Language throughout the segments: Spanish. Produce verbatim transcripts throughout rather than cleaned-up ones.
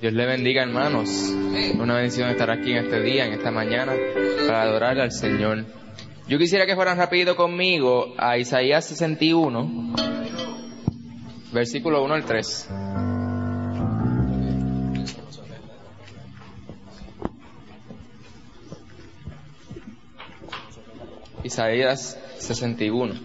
Dios le bendiga, hermanos. Una bendición estar aquí en este día, en esta mañana, para adorar al Señor. Yo quisiera que fueran rápido conmigo a Isaías sesenta y uno, versículo uno al tres. Isaías sesenta y uno.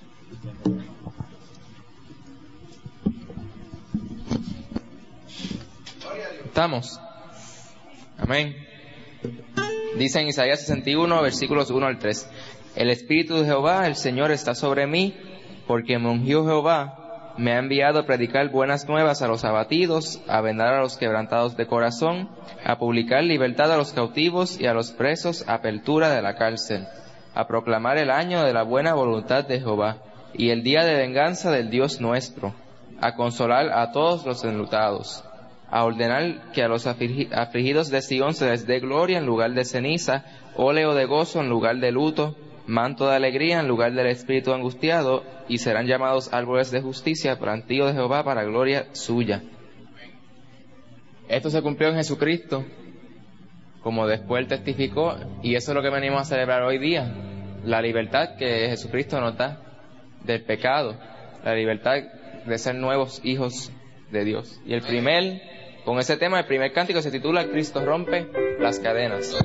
¿Estamos? Amén. Dice en Isaías sesenta y uno, versículos uno al tres. El Espíritu de Jehová, el Señor, está sobre mí, porque me ungió Jehová, me ha enviado a predicar buenas nuevas a los abatidos, a vendar a los quebrantados de corazón, a publicar libertad a los cautivos y a los presos, apertura de la cárcel, a proclamar el año de la buena voluntad de Jehová, y el día de venganza del Dios nuestro, a consolar a todos los enlutados, a ordenar que a los afligidos de Sión se les dé gloria en lugar de ceniza, óleo de gozo en lugar de luto, manto de alegría en lugar del espíritu angustiado, y serán llamados árboles de justicia, plantío de Jehová para gloria suya. Esto se cumplió en Jesucristo, como después él testificó, y eso es lo que venimos a celebrar hoy día, la libertad que Jesucristo nos da del pecado, la libertad de ser nuevos hijos de Dios. Y el primer, con ese tema, el primer cántico se titula Cristo rompe las cadenas.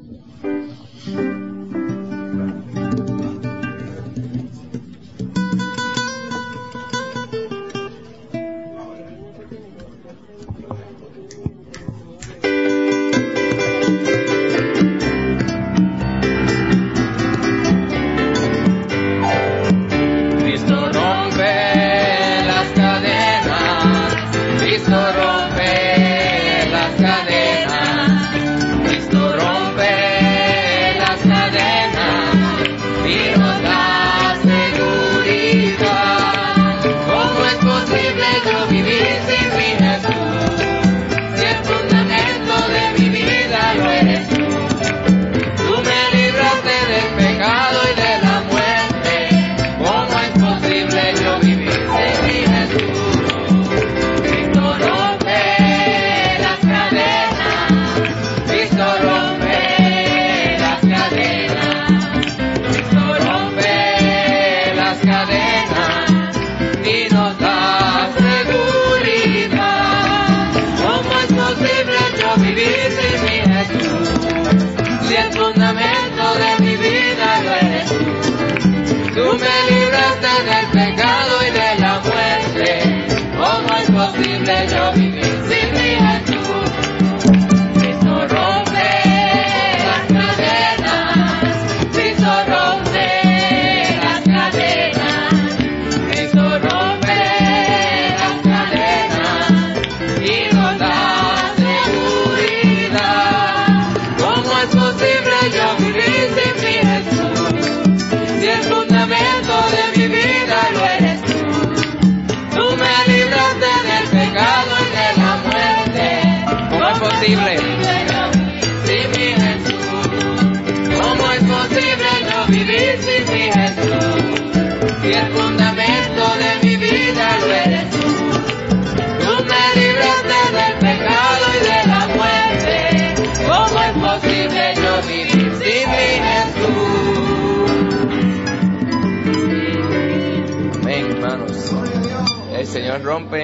El Señor rompe,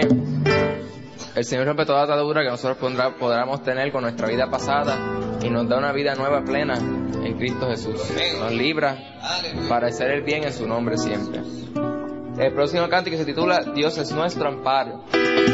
el Señor rompe toda atadura que nosotros pondrá, podamos tener con nuestra vida pasada y nos da una vida nueva plena en Cristo Jesús. Nos libra para hacer el bien en su nombre siempre. El próximo cántico se titula Dios es nuestro amparo.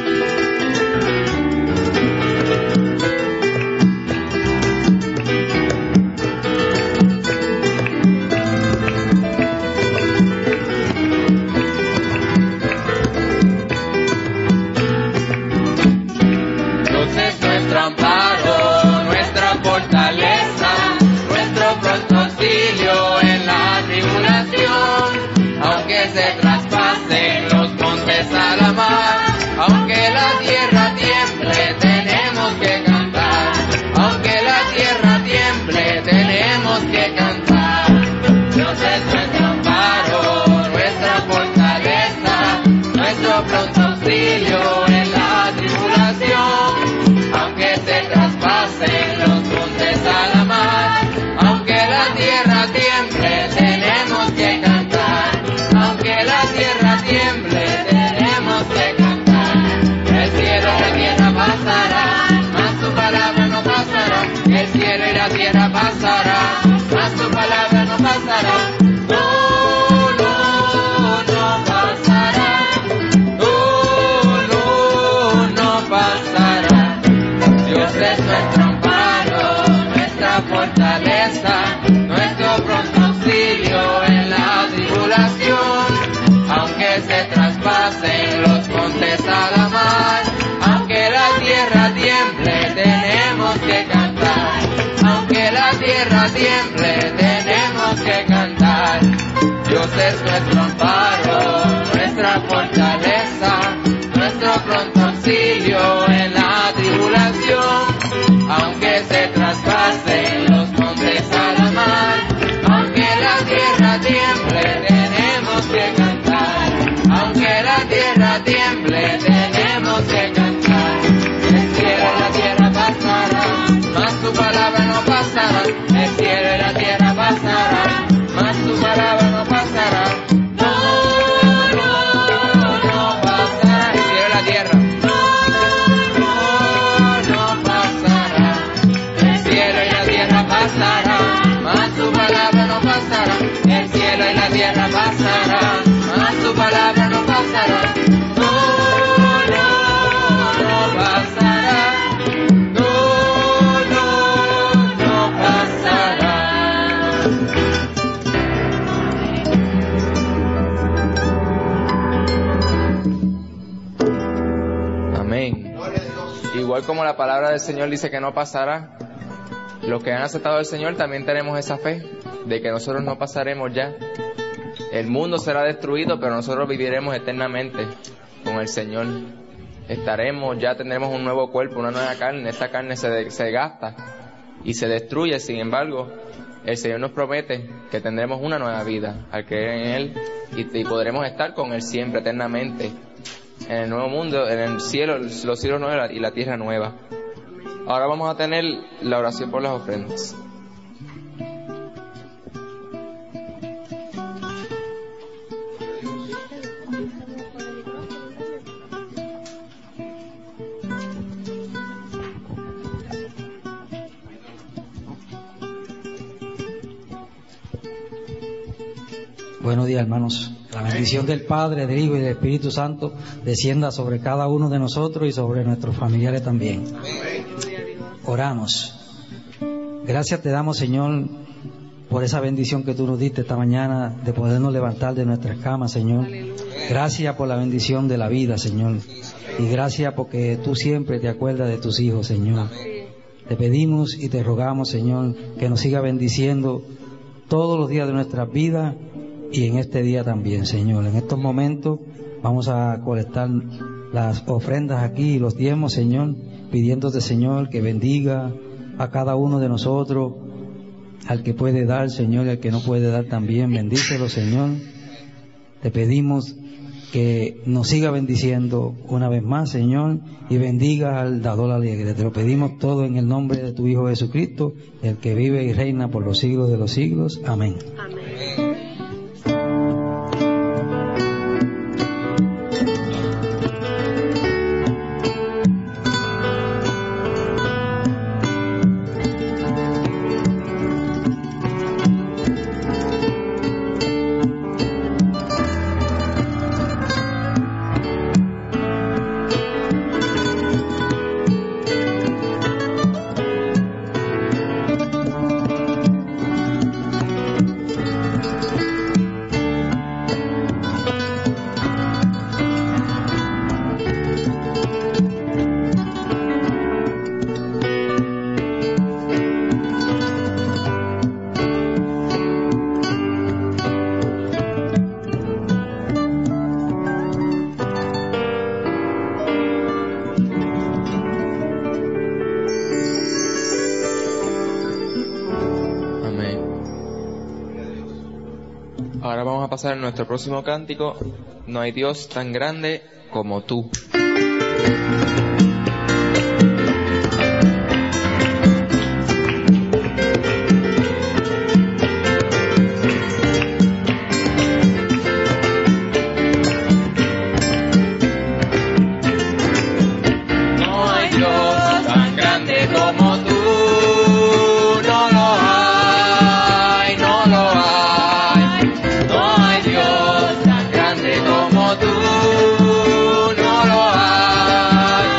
Amparo, nuestra fortaleza, nuestro pronto auxilio en la tribulación, aunque se traspasen los montes a la mar, aunque la tierra tiemble, tenemos que cantar, aunque la tierra tiemble, tenemos que cantar. Dios es nuestro amparo, nuestra fortaleza, nuestro pronto auxilio en la tribulación, aunque tiemble, tenemos que cantar. Dios es nuestro amparo, nuestra fortaleza, nuestro pronto auxilio en la tribulación. Aunque se traspasen los montes a la mar, aunque la tierra tiemble, tenemos que cantar. Aunque la tierra tiemble, tenemos que cantar. El cielo y la tierra pasarán, mas tu palabra no pasará. El cielo y la tierra pasarán, mas tu palabra no pasará. No, no, no pasará. El cielo y la tierra. No, no pasará. El cielo y la tierra pasarán, mas tu palabra no pasará. El cielo y la tierra pasarán, mas tu palabra no pasará. No, no, no pasará. No, no, no pasará. Amén. Igual como la palabra del Señor dice que no pasará, los que han aceptado al Señor también tenemos esa fe de que nosotros no pasaremos ya. El mundo será destruido, pero nosotros viviremos eternamente con el Señor. Estaremos, ya tendremos un nuevo cuerpo, una nueva carne. Esta carne se, se gasta y se destruye. Sin embargo, el Señor nos promete que tendremos una nueva vida al creer en Él y, y podremos estar con Él siempre, eternamente, en el nuevo mundo, en el cielo, los cielos nuevos y la tierra nueva. Ahora vamos a tener la oración por las ofrendas. Buenos días, hermanos. La bendición del Padre, del Hijo y del Espíritu Santo descienda sobre cada uno de nosotros y sobre nuestros familiares también. Oramos. Gracias te damos, Señor, por esa bendición que tú nos diste esta mañana de podernos levantar de nuestras camas, Señor. Gracias por la bendición de la vida, Señor. Y gracias porque tú siempre te acuerdas de tus hijos, Señor. Te pedimos y te rogamos, Señor, que nos siga bendiciendo todos los días de nuestras vidas y en este día también, Señor. En estos momentos vamos a colectar las ofrendas aquí y los diezmos, Señor, pidiéndote, Señor, que bendiga a cada uno de nosotros, al que puede dar, Señor, y al que no puede dar también. Bendícelo, Señor. Te pedimos que nos siga bendiciendo una vez más, Señor, y bendiga al dador alegre. Te lo pedimos todo en el nombre de tu Hijo Jesucristo, el que vive y reina por los siglos de los siglos. Amén. Amén. Ahora vamos a pasar a nuestro próximo cántico. No hay Dios tan grande como tú. Tú no lo hay.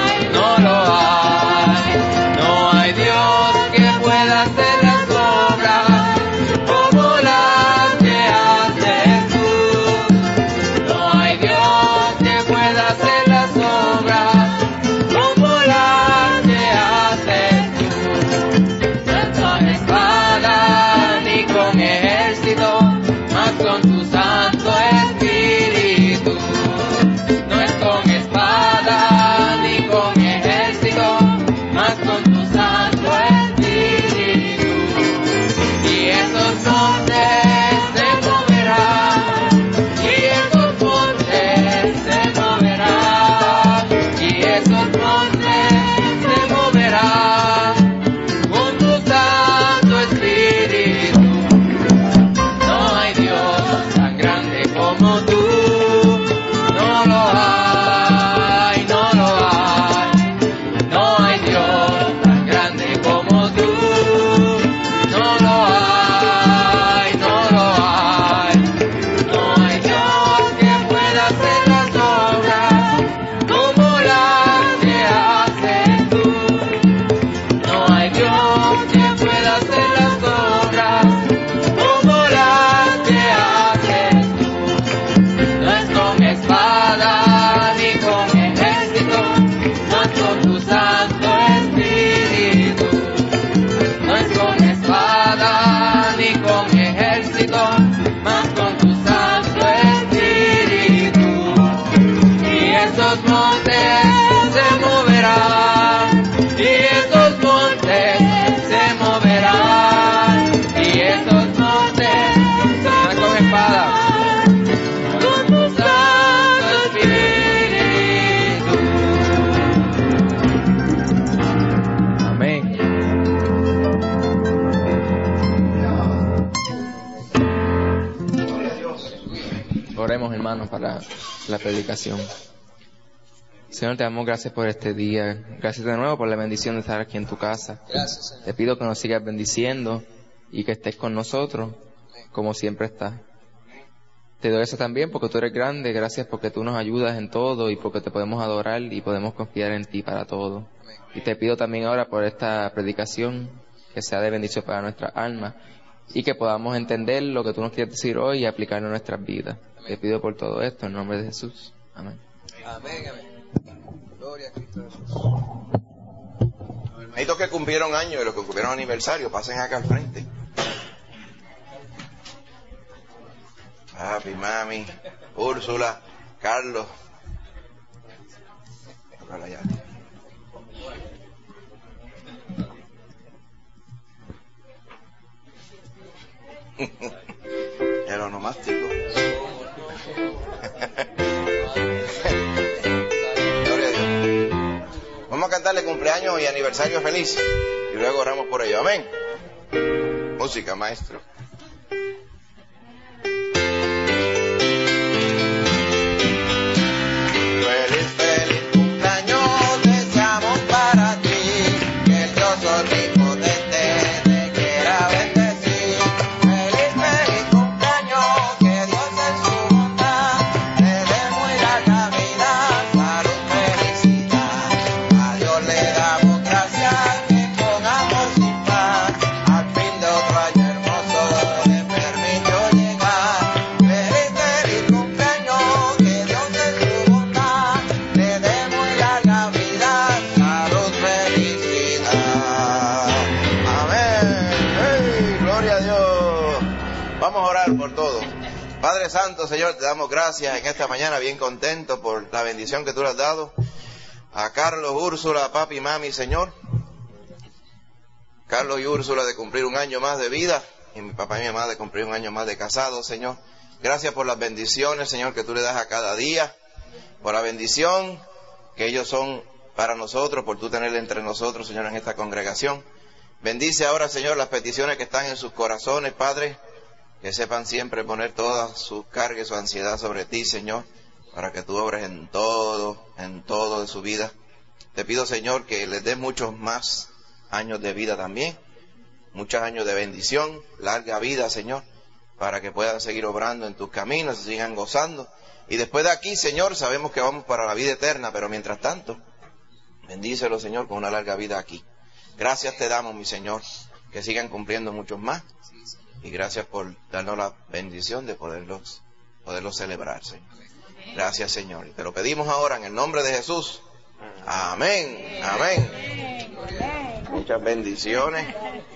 oramos, hermanos, para la predicación. Señor, te damos gracias por este día. Gracias de nuevo por la bendición de estar aquí en tu casa. Gracias, Señor. Te pido que nos sigas bendiciendo y que estés con nosotros como siempre estás. Te doy eso también porque tú eres grande. Gracias porque tú nos ayudas en todo y porque te podemos adorar y podemos confiar en ti para todo. Y te pido también ahora por esta predicación que sea de bendición para nuestras almas y que podamos entender lo que tú nos quieres decir hoy y aplicarlo en nuestras vidas. Te pido por todo esto en nombre de Jesús. Amén. Amén, amén. Gloria a Cristo Jesús. Los hermanitos que cumplieron años y los que cumplieron aniversario, pasen acá al frente. Papi, mami, Úrsula, Carlos. Tócala ya. El onomástico. Gloria a Dios. Vamos a cantarle cumpleaños y aniversario feliz y luego oramos por ello. Amén. Música, maestro. Feliz, feliz cumpleaños deseamos para ti, que el Dios omnipotente te quiera bendecir. Feliz, feliz cumpleaños, que Dios en su bondad te dé muy larga vida, salud, felicidad. A Dios le damos gracias que con amor y paz al fin de otro año hermoso le permitió llegar. Feliz, feliz cumpleaños, que Dios en su bondad te dé muy larga vida, salud, felicidad. Amén. ¡Hey! Gloria a Dios. Vamos a orar por todo. Padre Santo, Señor, te damos gracias en esta mañana, bien contento por la bendición que tú le has dado a Carlos, Úrsula, a papi y mami, Señor. Carlos y Úrsula de cumplir un año más de vida y mi papá y mi mamá de cumplir un año más de casados, Señor. Gracias por las bendiciones, Señor, que tú le das a cada día, por la bendición que ellos son para nosotros, por tú tenerle entre nosotros, Señor, en esta congregación. Bendice ahora, Señor, las peticiones que están en sus corazones, Padre, que sepan siempre poner todas sus cargas y su ansiedad sobre ti, Señor, para que tú obres en todo, en todo de su vida. Te pido, Señor, que les des muchos más años de vida también, muchos años de bendición, larga vida, Señor, para que puedan seguir obrando en tus caminos, y sigan gozando. Y después de aquí, Señor, sabemos que vamos para la vida eterna, pero mientras tanto, bendícelo, Señor, con una larga vida aquí. Gracias te damos, mi Señor, que sigan cumpliendo muchos más. Y gracias por darnos la bendición de poderlos, poderlos celebrar, Señor. Gracias, Señor. Y te lo pedimos ahora en el nombre de Jesús. Amén. Amén. Muchas bendiciones.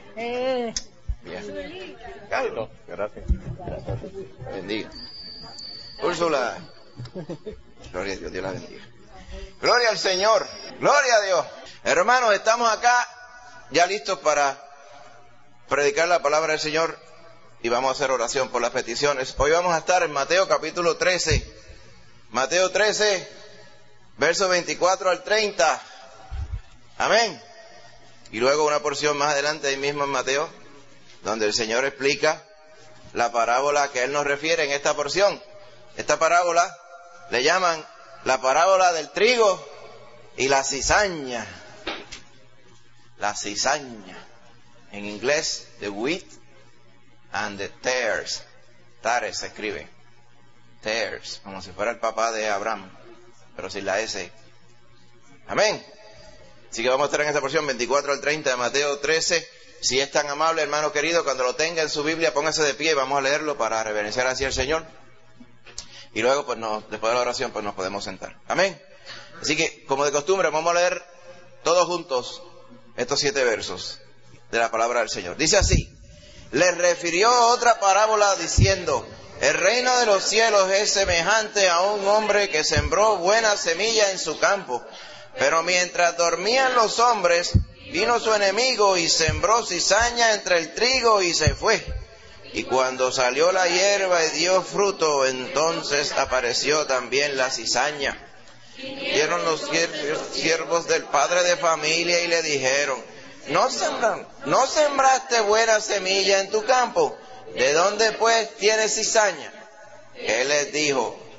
Bien. Carlos, gracias. Bendiga. Úrsula. Gloria a Dios, Dios la bendiga. Gloria al Señor. Gloria a Dios. Hermanos, estamos acá ya listos para predicar la palabra del Señor y vamos a hacer oración por las peticiones. Hoy vamos a estar en Mateo capítulo trece. Mateo trece, versos veinticuatro al treinta. Amén. Y luego una porción más adelante ahí mismo en Mateo, donde el Señor explica la parábola que Él nos refiere en esta porción. Esta parábola le llaman la parábola del trigo y la cizaña. La cizaña. En inglés, the wheat and the tares. Tares se escribe. Tares, como si fuera el papá de Abraham, pero sin la S. Amén. Así que vamos a estar en esta porción veinticuatro al treinta de Mateo trece. Si es tan amable, hermano querido, cuando lo tenga en su Biblia, póngase de pie y vamos a leerlo para reverenciar así al Señor. Y luego, pues, nos, después de la oración, pues nos podemos sentar. Amén. Así que, como de costumbre, vamos a leer todos juntos estos siete versos de la palabra del Señor. Dice así: les refirió otra parábola diciendo: el reino de los cielos es semejante a un hombre que sembró buena semilla en su campo. Pero mientras dormían los hombres, vino su enemigo y sembró cizaña entre el trigo y se fue. Y cuando salió la hierba y dio fruto, entonces apareció también la cizaña. Vieron los siervos del padre de familia y le dijeron: ¿No sembran, no sembraste buena semilla en tu campo? ¿De dónde pues tienes cizaña? Él les dijo: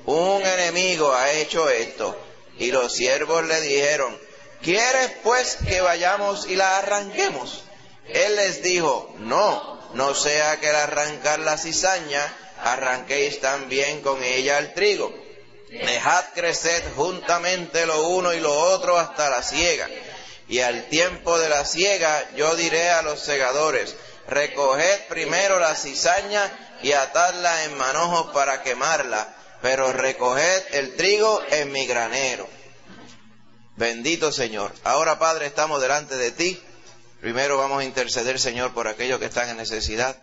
un enemigo ha hecho esto. Y los siervos le dijeron, ¿quieres pues que vayamos y la arranquemos? Él les dijo, no, no sea que al arrancar la cizaña, arranquéis también con ella el trigo. Dejad crecer juntamente lo uno y lo otro hasta la siega. Y al tiempo de la siega yo diré a los segadores, recoged primero la cizaña y atadla en manojos para quemarla, pero recoged el trigo en mi granero. Bendito Señor. Ahora, Padre, estamos delante de ti. Primero vamos a interceder, Señor, por aquellos que están en necesidad.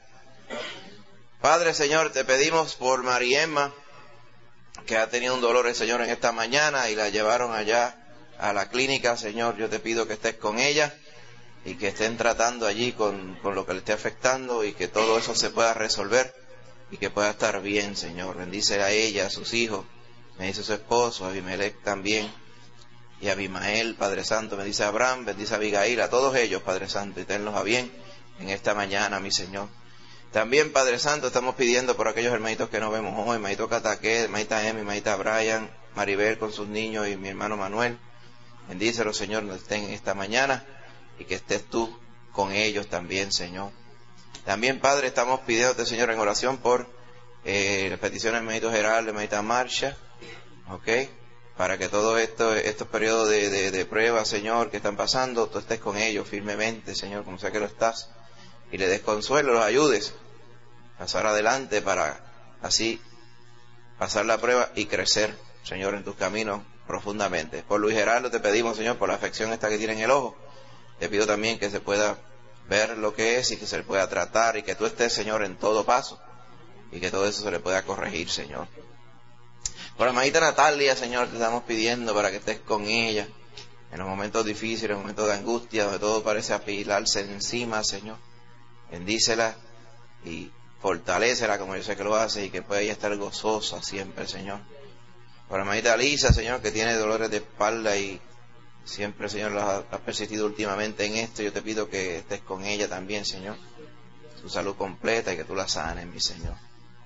Padre, Señor, te pedimos por María Emma, que ha tenido un dolor, Señor, en esta mañana y la llevaron allá a la clínica. Señor, yo te pido que estés con ella y que estén tratando allí con, con lo que le esté afectando y que todo eso se pueda resolver y que pueda estar bien, Señor. Bendice a ella, a sus hijos, bendice a su esposo, a Abimelech también, y a Abimael, Padre Santo. Bendice a Abraham, bendice a Abigail, a todos ellos, Padre Santo, y tenlos a bien en esta mañana, mi Señor. También, Padre Santo, estamos pidiendo por aquellos hermanitos que no vemos hoy, hermanito Cataque, hermanita Emi, hermanita Brian, Maribel con sus niños y mi hermano Manuel. Bendícelos, Señor, donde estén en esta mañana y que estés tú con ellos también, Señor. También, Padre, estamos pidiéndote, Señor, en oración por eh, las peticiones del hermanito Gerardo, hermanita Marcia, ¿ok? Para que todos esto, estos periodos de, de, de prueba, Señor, que están pasando, tú estés con ellos firmemente, Señor, como sea que lo estás, y le des consuelo, los ayudes a pasar adelante para así pasar la prueba y crecer, Señor, en tus caminos profundamente. Por Luis Gerardo te pedimos, Señor, por la afección esta que tiene en el ojo, te pido también que se pueda ver lo que es y que se le pueda tratar y que tú estés, Señor, en todo paso y que todo eso se le pueda corregir, Señor. Por la hermanita Natalia, Señor, te estamos pidiendo para que estés con ella en los momentos difíciles, en los momentos de angustia, donde todo parece apilarse encima, Señor. Bendícela y fortalécela como yo sé que lo hace y que pueda ella estar gozosa siempre, Señor. Por la hermanita Lisa, Señor, que tiene dolores de espalda y siempre, Señor, la has persistido últimamente en esto, yo te pido que estés con ella también, Señor. Su salud completa y que tú la sanes, mi Señor.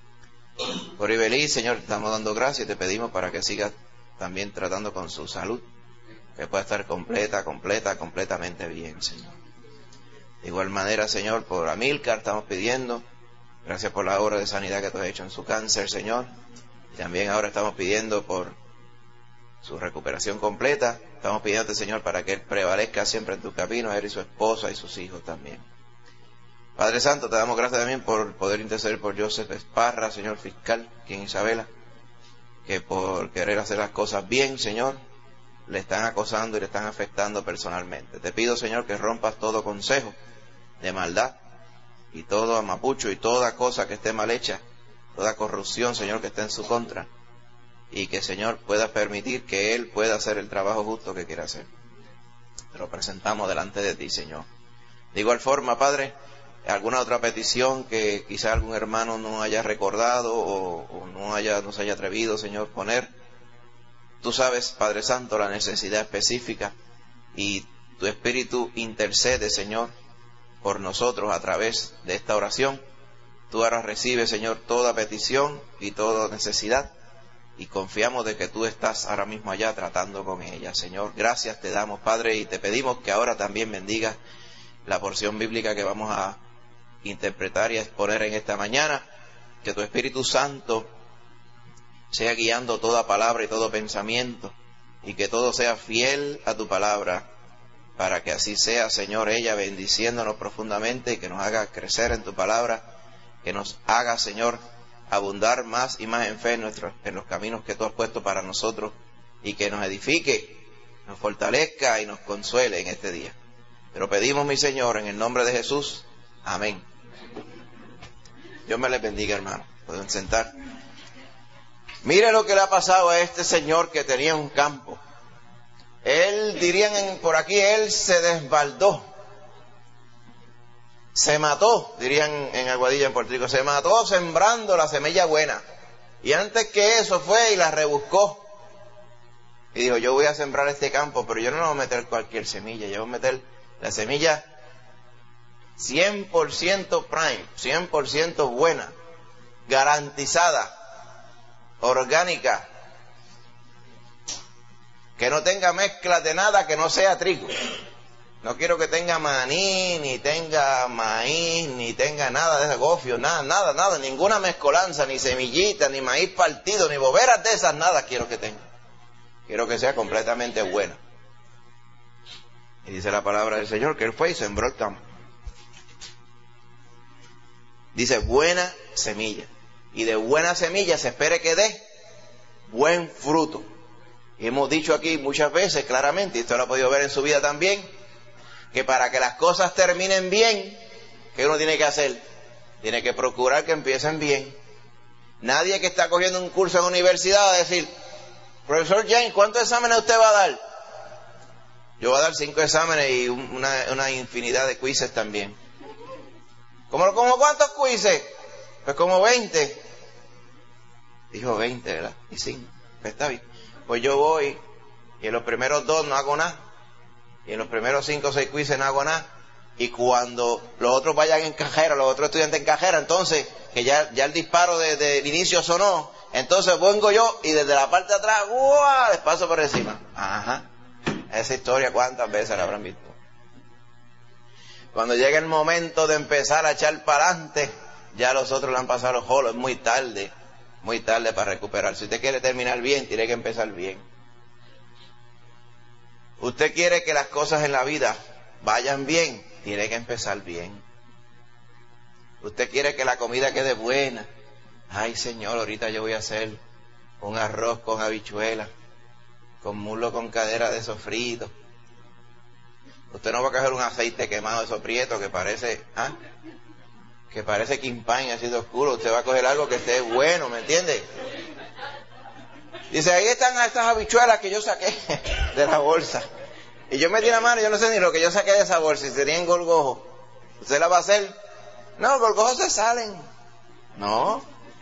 Por Ibelí, Señor, te estamos dando gracias y te pedimos para que sigas también tratando con su salud, que pueda estar completa, completa, completamente bien, Señor. De igual manera, Señor, por Amílcar estamos pidiendo, gracias por la obra de sanidad que tú has hecho en su cáncer, Señor. Y también ahora estamos pidiendo por su recuperación completa. Estamos pidiéndote, Señor, para que él prevalezca siempre en tus caminos, él y su esposa y sus hijos también. Padre Santo, te damos gracias también por poder interceder por Joseph Esparra, Señor fiscal, aquí en Isabela, que por querer hacer las cosas bien, Señor, le están acosando y le están afectando personalmente. Te pido, Señor, que rompas todo consejo de maldad y todo amapucho y toda cosa que esté mal hecha, toda corrupción, Señor, que esté en su contra, y que, Señor, pueda permitir que él pueda hacer el trabajo justo que quiere hacer. Te lo presentamos delante de ti, Señor. De igual forma, Padre, alguna otra petición que quizá algún hermano no haya recordado o, o no haya, no se haya atrevido, Señor, poner. Tú sabes, Padre Santo, la necesidad específica y tu Espíritu intercede, Señor, por nosotros a través de esta oración. Tú ahora recibes, Señor, toda petición y toda necesidad y confiamos de que tú estás ahora mismo allá tratando con ella, Señor. Gracias te damos, Padre, y te pedimos que ahora también bendigas la porción bíblica que vamos a interpretar y a exponer en esta mañana, que tu Espíritu Santo sea guiando toda palabra y todo pensamiento y que todo sea fiel a tu palabra, para que así sea, Señor, ella bendiciéndonos profundamente y que nos haga crecer en tu palabra, que nos haga, Señor, abundar más y más en fe en, nuestros, en los caminos que tú has puesto para nosotros y que nos edifique, nos fortalezca y nos consuele en este día. Te lo pedimos, mi Señor, en el nombre de Jesús. Amén. Dios me les bendiga, hermano. Pueden sentar. Mire lo que le ha pasado a este señor que tenía un campo. Él, dirían en, por aquí, él se desbaldó. Se mató, dirían en Aguadilla, en Puerto Rico. Se mató sembrando la semilla buena. Y antes que eso fue y la rebuscó. Y dijo, yo voy a sembrar este campo, pero yo no le voy a meter cualquier semilla. Yo voy a meter la semilla cien por ciento prime, cien por ciento buena, garantizada. orgánica, que no tenga mezcla de nada que no sea trigo. No quiero que tenga maní, ni tenga maíz, ni tenga nada de ese gofio, nada, nada, nada, ninguna mezcolanza, ni semillita, ni maíz partido, ni boberas de esas, nada quiero que tenga. Quiero que sea completamente buena. Y dice la palabra del Señor que Él fue y sembró el campo. Dice buena semilla. Y de buena semilla se espere que dé buen fruto. Y hemos dicho aquí muchas veces claramente, y usted lo ha podido ver en su vida también, que para que las cosas terminen bien, ¿qué uno tiene que hacer? Tiene que procurar que empiecen bien. Nadie que está cogiendo un curso en universidad va a decir, profesor James, ¿cuántos exámenes usted va a dar? Yo voy a dar cinco exámenes y una, una infinidad de quizzes también. ¿Cómo, cómo cuántos quizzes? Pues como veinte. Dijo veinte, ¿verdad? Y cinco. Pues está bien. Pues yo voy y en los primeros dos no hago nada. Y en los primeros cinco o seis quizzes no hago nada. Y cuando los otros vayan en cajera, los otros estudiantes en cajera, entonces, que ya, ya el disparo del de, de inicio sonó, entonces vengo yo y desde la parte de atrás, ¡guau!, les paso por encima. Ajá. Esa historia, ¿cuántas veces la habrán visto? Cuando llega el momento de empezar a echar para adelante, ya los otros le han pasado los jolos. Es muy tarde, muy tarde para recuperar. Si usted quiere terminar bien, tiene que empezar bien. Usted quiere que las cosas en la vida vayan bien, tiene que empezar bien. Usted quiere que la comida quede buena. Ay, Señor, ahorita yo voy a hacer un arroz con habichuelas, con muslo con cadera de sofrito. Usted no va a coger un aceite quemado de soprieto que parece, ¿ah? que parece quimpán así de oscuro. Usted va a coger algo que esté bueno, ¿me entiende? Dice, ahí están estas habichuelas que yo saqué de la bolsa. Y yo metí la mano, yo no sé ni lo que yo saqué de esa bolsa, y serían gorgojos. ¿Usted la va a hacer? No, los gorgojos se salen. No.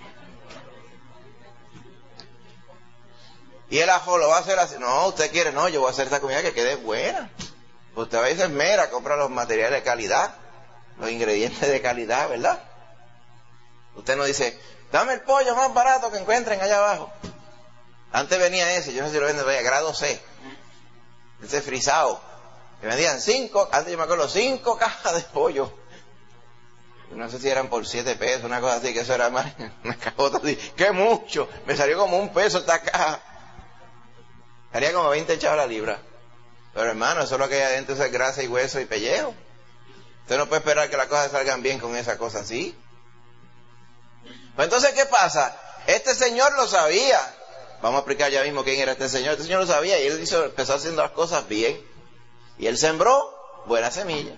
Y el ajo lo va a hacer así. No, usted quiere, no, yo voy a hacer esta comida que quede buena. Usted va y se esmera, compra los materiales de calidad, los ingredientes de calidad, ¿verdad? Usted no dice, dame el pollo más barato que encuentren allá abajo. Antes venía ese, yo no sé si lo venden, grado C, ese frisado, que vendían cinco, antes yo me acuerdo, cinco cajas de pollo. No sé si eran por siete pesos, una cosa así, que eso era más, una cajota así. ¡Qué mucho! Me salió como un peso esta caja. Haría como veinte chavos la libra. Pero hermano, eso es lo que hay adentro, es grasa y hueso y pellejo. Usted no puede esperar que las cosas salgan bien con esa cosa así. Pues entonces, ¿qué pasa? Este señor lo sabía. Vamos a explicar ya mismo quién era este señor. Este señor lo sabía y él hizo, empezó haciendo las cosas bien. Y él sembró buena semilla.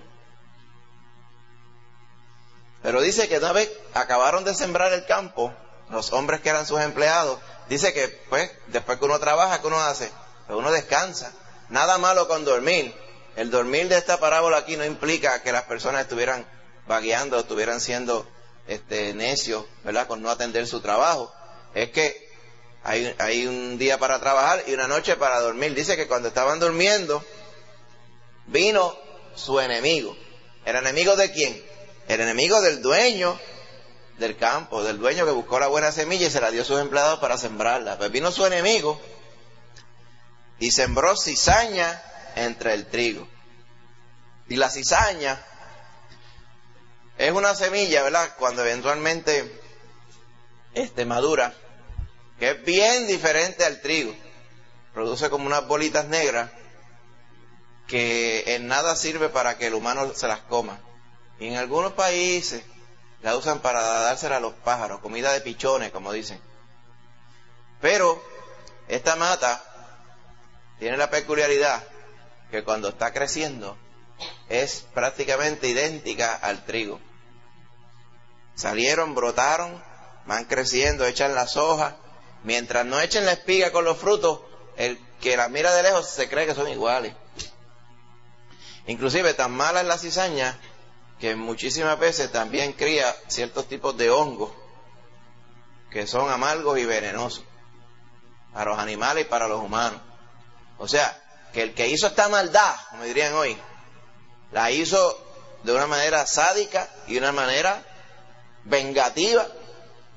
Pero dice que una vez acabaron de sembrar el campo, los hombres que eran sus empleados, dice que pues después que uno trabaja, ¿qué uno hace? Pues uno descansa. Nada malo con dormir. El dormir de esta parábola aquí no implica que las personas estuvieran vagueando, estuvieran siendo este, necios, ¿verdad?, con no atender su trabajo. Es que hay, hay un día para trabajar y una noche para dormir. Dice que cuando estaban durmiendo, vino su enemigo. ¿El enemigo de quién? El enemigo del dueño del campo, del dueño que buscó la buena semilla y se la dio a sus empleados para sembrarla. Pues vino su enemigo y sembró cizaña entre el trigo. Y la cizaña es una semilla, ¿verdad?, cuando eventualmente este, madura, que es bien diferente al trigo. Produce como unas bolitas negras que en nada sirve para que el humano se las coma. Y en algunos países la usan para dársela a los pájaros, comida de pichones, como dicen. Pero esta mata tiene la peculiaridad que cuando está creciendo es prácticamente idéntica al trigo. Salieron, brotaron, van creciendo, echan las hojas. Mientras no echen la espiga con los frutos, el que la mira de lejos se cree que son iguales. Inclusive tan mala es la cizaña que muchísimas veces también cría ciertos tipos de hongos que son amargos y venenosos para los animales y para los humanos. O sea, que el que hizo esta maldad, como dirían hoy, la hizo de una manera sádica y una manera vengativa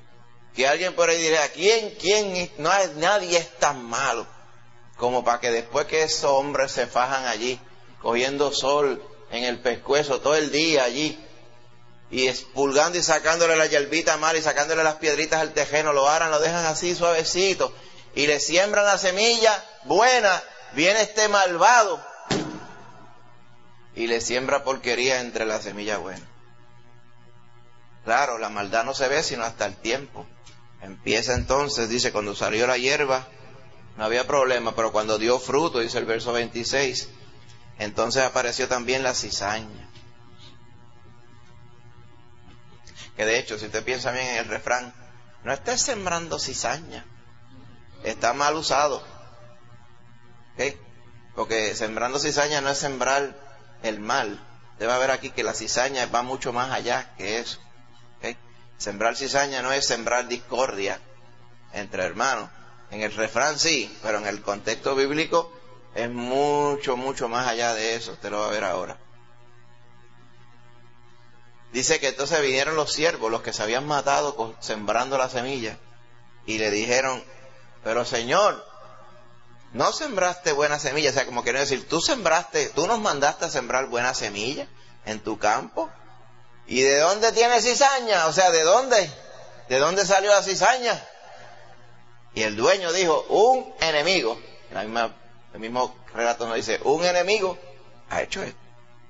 que alguien por ahí dirá, ¿quién, quién, no hay, nadie es tan malo como para que después que esos hombres se fajan allí, cogiendo sol en el pescuezo todo el día allí, y expulgando y sacándole la hierbita mal y sacándole las piedritas al tejeno, lo aran, lo dejan así suavecito, y le siembran la semilla buena, viene este malvado, y le siembra porquería entre la semilla buena. Claro, la maldad no se ve sino hasta el tiempo. Empieza entonces, dice, cuando salió la hierba, no había problema, pero cuando dio fruto, dice el verso veintiséis, entonces apareció también la cizaña. Que de hecho, si usted piensa bien en el refrán, no estés sembrando cizaña, está mal usado. ¿Okay? Porque sembrando cizaña no es sembrar el mal. Debe haber aquí que la cizaña va mucho más allá que eso. ¿Okay? Sembrar cizaña no es sembrar discordia entre hermanos. En el refrán sí, pero en el contexto bíblico es mucho, mucho más allá de eso. Usted lo va a ver ahora. Dice que entonces vinieron los siervos, los que se habían matado sembrando la semilla, y le dijeron, pero Señor, ¿no sembraste buena semilla? O sea, como quieren decir, tú sembraste, tú nos mandaste a sembrar buena semilla en tu campo. ¿Y de dónde tiene cizaña? O sea, ¿de dónde? ¿De dónde salió la cizaña? Y el dueño dijo, un enemigo, la misma, el mismo relato nos dice, un enemigo ha hecho esto.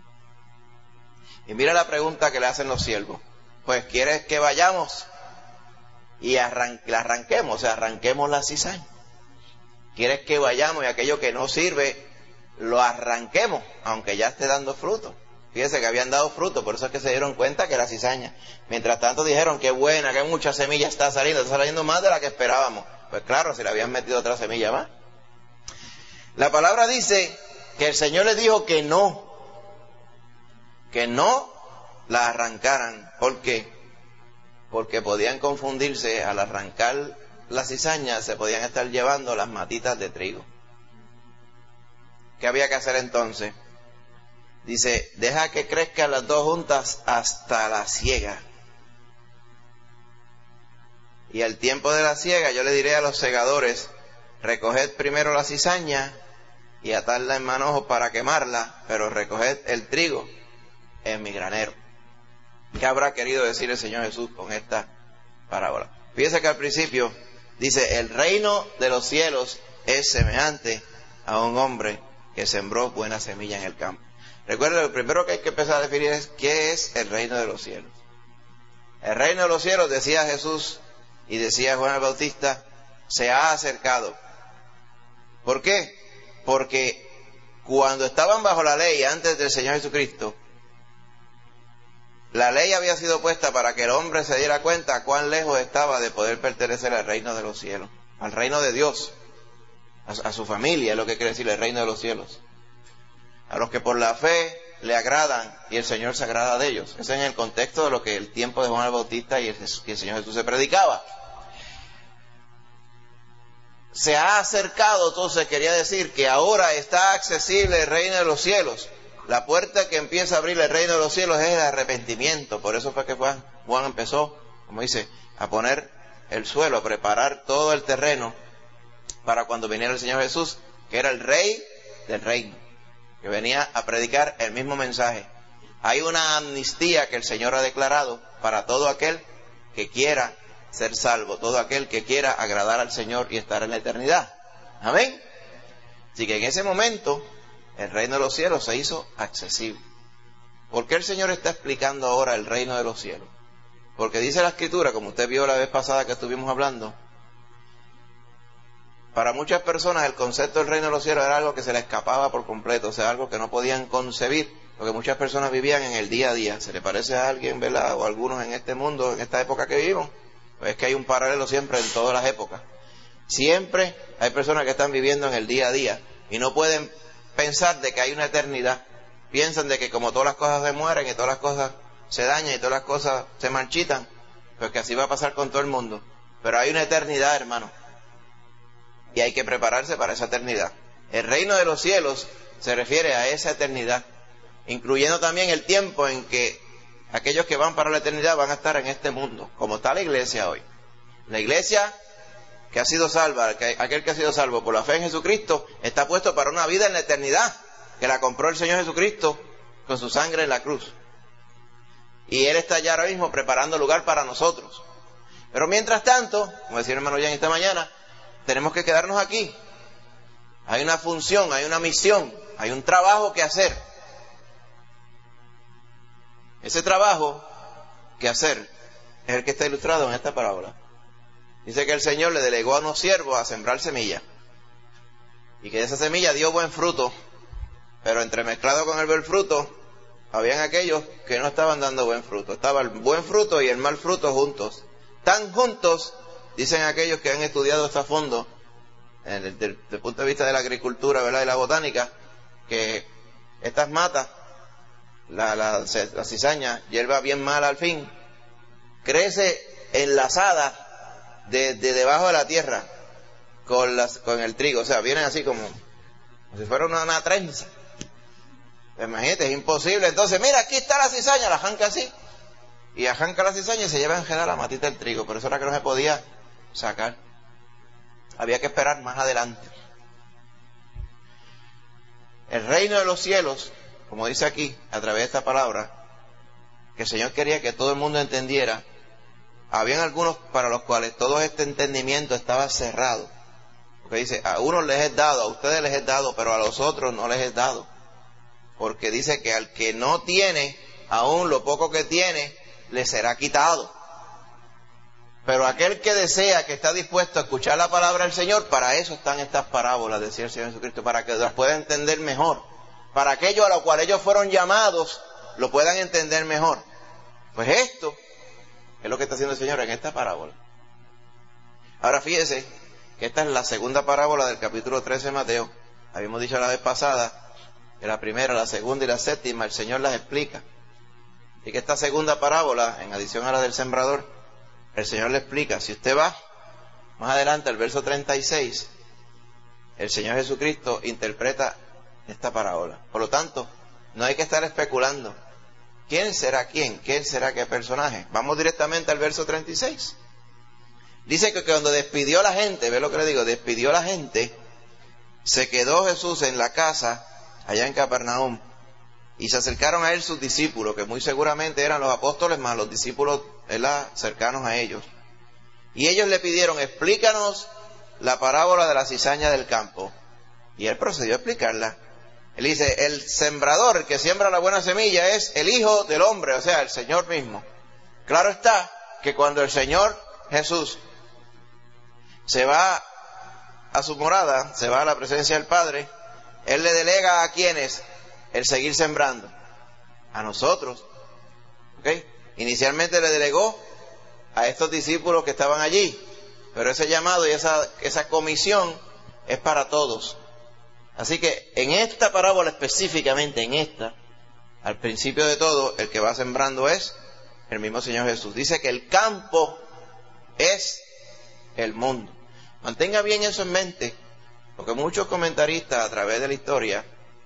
Y mira la pregunta que le hacen los siervos. Pues, ¿quieres que vayamos y arran la arranquemos? O sea, arranquemos la cizaña. ¿Quieres que vayamos y aquello que no sirve lo arranquemos, aunque ya esté dando fruto? Fíjense que habían dado fruto, por eso es que se dieron cuenta que era cizaña. Mientras tanto dijeron, qué buena, qué mucha semilla está saliendo, está saliendo más de la que esperábamos. Pues claro, si le habían metido otra semilla más. La palabra dice que el Señor les dijo que no, que no la arrancaran. ¿Por qué? Porque podían confundirse al arrancar la cizaña, se podían estar llevando las matitas de trigo. ¿Qué había que hacer entonces? Dice, deja que crezcan las dos juntas hasta la siega. Y al tiempo de la siega yo le diré a los segadores, recoged primero la cizaña y atadla en manojos para quemarla, pero recoged el trigo en mi granero. ¿Qué habrá querido decir el Señor Jesús con esta parábola? Fíjese que al principio dice, el reino de los cielos es semejante a un hombre que sembró buena semilla en el campo. Recuerden, lo primero que hay que empezar a definir es qué es el reino de los cielos. El reino de los cielos, decía Jesús y decía Juan el Bautista, se ha acercado. ¿Por qué? Porque cuando estaban bajo la ley antes del Señor Jesucristo, la ley había sido puesta para que el hombre se diera cuenta cuán lejos estaba de poder pertenecer al reino de los cielos, al reino de Dios, a, a su familia, es lo que quiere decir el reino de los cielos. A los que por la fe le agradan y el Señor se agrada de ellos. Eso es en el contexto de lo que el tiempo de Juan el Bautista y el, y el Señor Jesús se predicaba. Se ha acercado, entonces quería decir que ahora está accesible el reino de los cielos. La puerta que empieza a abrir el reino de los cielos es el arrepentimiento. Por eso fue que Juan, Juan empezó, como dice, a poner el suelo, a preparar todo el terreno para cuando viniera el Señor Jesús, que era el rey del reino, que venía a predicar el mismo mensaje. Hay una amnistía que el Señor ha declarado para todo aquel que quiera ser salvo, todo aquel que quiera agradar al Señor y estar en la eternidad. Amén. Así que en ese momento el reino de los cielos se hizo accesible. ¿Por qué el Señor está explicando ahora el reino de los cielos? Porque dice la Escritura, como usted vio la vez pasada que estuvimos hablando, para muchas personas el concepto del reino de los cielos era algo que se les escapaba por completo, o sea, algo que no podían concebir, porque muchas personas vivían en el día a día. ¿Se le parece a alguien, verdad? O a algunos en este mundo, en esta época que vivimos? Pues es que hay un paralelo siempre en todas las épocas. Siempre hay personas que están viviendo en el día a día y no pueden pensar de que hay una eternidad. Piensan de que como todas las cosas se mueren y todas las cosas se dañan y todas las cosas se marchitan, pues que así va a pasar con todo el mundo. Pero hay una eternidad, hermano. Y hay que prepararse para esa eternidad. El reino de los cielos se refiere a esa eternidad, incluyendo también el tiempo en que aquellos que van para la eternidad van a estar en este mundo, como está la iglesia hoy. La iglesia que ha sido salva, aquel que ha sido salvo por la fe en Jesucristo, está puesto para una vida en la eternidad, que la compró el Señor Jesucristo con su sangre en la cruz. Y Él está ya ahora mismo preparando lugar para nosotros. Pero mientras tanto, como decía el hermano Jan esta mañana, tenemos que quedarnos aquí. Hay una función, hay una misión, hay un trabajo que hacer. Ese trabajo que hacer es el que está ilustrado en esta parábola. Dice que el Señor le delegó a unos siervos a sembrar semilla. Y que de esa semilla dio buen fruto. Pero entremezclado con el buen fruto, habían aquellos que no estaban dando buen fruto. Estaba el buen fruto y el mal fruto juntos. Tan juntos, dicen aquellos que han estudiado esto a fondo, desde el, del, del punto de vista de la agricultura, ¿verdad?, y la botánica, que estas matas, la, la, la cizaña, hierba bien mala al fin, crece enlazada de, de debajo de la tierra con, las, con el trigo. O sea, vienen así como, como si fuera una, una trenza. Imagínate, es imposible. Entonces, mira, aquí está la cizaña, la janca así. Y arranca la cizaña y se lleva en general la matita del trigo. Por eso era que no se podía sacar. Había que esperar más adelante. El reino de los cielos, como dice aquí, a través de esta palabra, que el Señor quería que todo el mundo entendiera, habían algunos para los cuales todo este entendimiento estaba cerrado. Porque dice, a unos les es dado, a ustedes les es dado, pero a los otros no les es dado. Porque dice que al que no tiene, aún lo poco que tiene, le será quitado. Pero aquel que desea, que está dispuesto a escuchar la palabra del Señor, para eso están estas parábolas, decía el Señor Jesucristo, para que las puedan entender mejor. Para aquellos a los cuales ellos fueron llamados, lo puedan entender mejor. Pues esto es lo que está haciendo el Señor en esta parábola. Ahora fíjese que esta es la segunda parábola del capítulo trece de Mateo. Habíamos dicho la vez pasada que la primera, la segunda y la séptima el Señor las explica. Y que esta segunda parábola, en adición a la del sembrador, el Señor le explica. Si usted va más adelante al verso treinta y seis, el Señor Jesucristo interpreta esta parábola. Por lo tanto, no hay que estar especulando. ¿Quién será quién? ¿Quién será qué personaje? Vamos directamente al verso treinta y seis. Dice que cuando despidió a la gente, ve lo que le digo, despidió a la gente, se quedó Jesús en la casa, allá en Capernaum, y se acercaron a él sus discípulos, que muy seguramente eran los apóstoles más los discípulos, ¿verdad?, cercanos a ellos. Y ellos le pidieron, explícanos la parábola de la cizaña del campo. Y él procedió a explicarla. Él dice, el sembrador, el que siembra la buena semilla, es el Hijo del Hombre, o sea, el Señor mismo. Claro está que cuando el Señor Jesús se va a su morada, se va a la presencia del Padre, Él le delega a quienes el seguir sembrando. A nosotros. ¿Ok? Inicialmente le delegó a estos discípulos que estaban allí, pero ese llamado y esa, esa comisión es para todos. Así que en esta parábola específicamente, en esta, al principio de todo, el que va sembrando es el mismo Señor Jesús. Dice que el campo es el mundo. Mantenga bien eso en mente, porque muchos comentaristas a través de la historia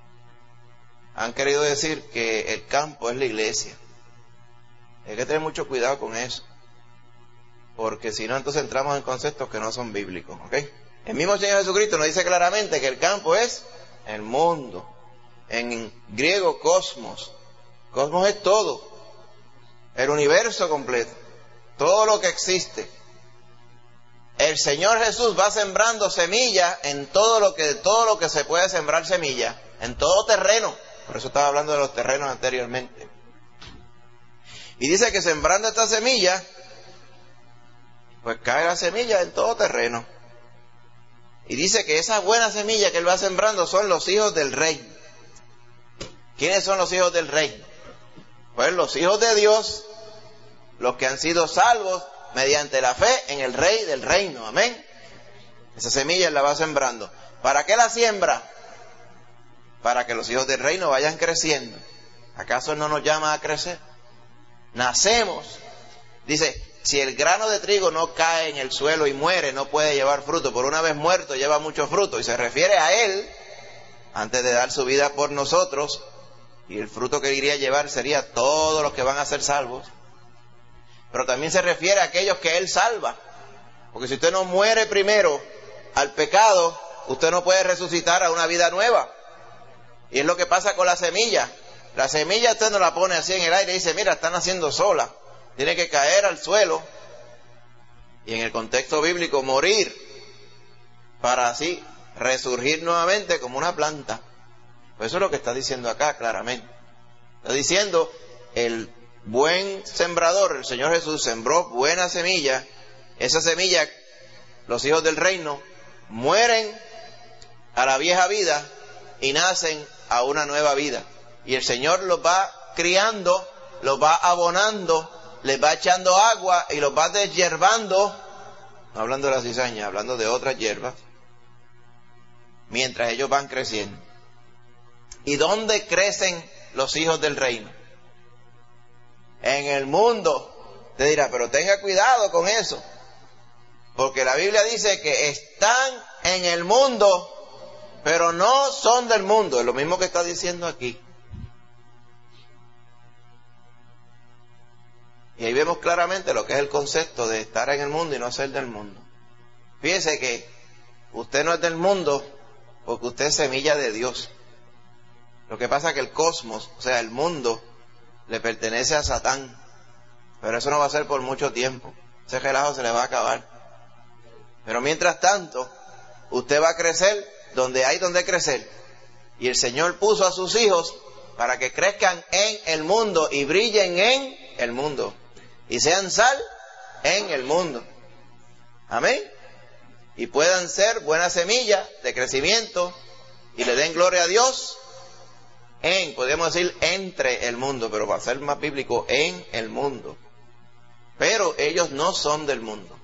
han querido decir que el campo es la iglesia. Hay que tener mucho cuidado con eso, porque si no, entonces entramos en conceptos que no son bíblicos, ¿ok? El mismo Señor Jesucristo nos dice claramente que el campo es el mundo. En griego, cosmos. Cosmos es todo. El universo completo. Todo lo que existe. El Señor Jesús va sembrando semilla en todo lo que, todo lo que se puede sembrar semilla. En todo terreno. Por eso estaba hablando de los terrenos anteriormente. Y dice que sembrando esta semilla, pues cae la semilla en todo terreno. Y dice que esa buena semilla que él va sembrando son los hijos del rey. ¿Quiénes son los hijos del rey? Pues los hijos de Dios, los que han sido salvos mediante la fe en el rey del reino. Amén. Esa semilla él la va sembrando. ¿Para qué la siembra? Para que los hijos del reino vayan creciendo. ¿Acaso él no nos llama a crecer? Nacemos. Dice, si el grano de trigo no cae en el suelo y muere, no puede llevar fruto. Por una vez muerto lleva mucho fruto. Y se refiere a él, antes de dar su vida por nosotros. Y el fruto que iría a llevar sería todos los que van a ser salvos. Pero también se refiere a aquellos que él salva. Porque si usted no muere primero al pecado, usted no puede resucitar a una vida nueva. Y es lo que pasa con la semilla. La semilla usted no la pone así en el aire y dice, mira, está naciendo sola. Tiene que caer al suelo. Y en el contexto bíblico, morir para así resurgir nuevamente como una planta. Pues eso es lo que está diciendo acá claramente. Está diciendo, el buen sembrador, el Señor Jesús, sembró buena semilla. Esa semilla, los hijos del reino, mueren a la vieja vida y nacen a una nueva vida. Y el Señor los va criando, los va abonando, les va echando agua y los va deshierbando, no hablando de la cizaña, hablando de otras hierbas, mientras ellos van creciendo. ¿Y dónde crecen los hijos del reino? En el mundo. Te dirá, pero tenga cuidado con eso, porque la Biblia dice que están en el mundo, pero no son del mundo. Es lo mismo que está diciendo aquí. Y ahí vemos claramente lo que es el concepto de estar en el mundo y no ser del mundo. Fíjese que usted no es del mundo porque usted es semilla de Dios. Lo que pasa es que el cosmos, o sea, el mundo, le pertenece a Satán. Pero eso no va a ser por mucho tiempo. Ese relajo se le va a acabar. Pero mientras tanto, usted va a crecer donde hay donde crecer. Y el Señor puso a sus hijos para que crezcan en el mundo y brillen en el mundo. Y sean sal en el mundo. Amén. Y puedan ser buena semilla de crecimiento y le den gloria a Dios en, podemos decir, entre el mundo, pero va a ser más bíblico, en el mundo. Pero ellos no son del mundo.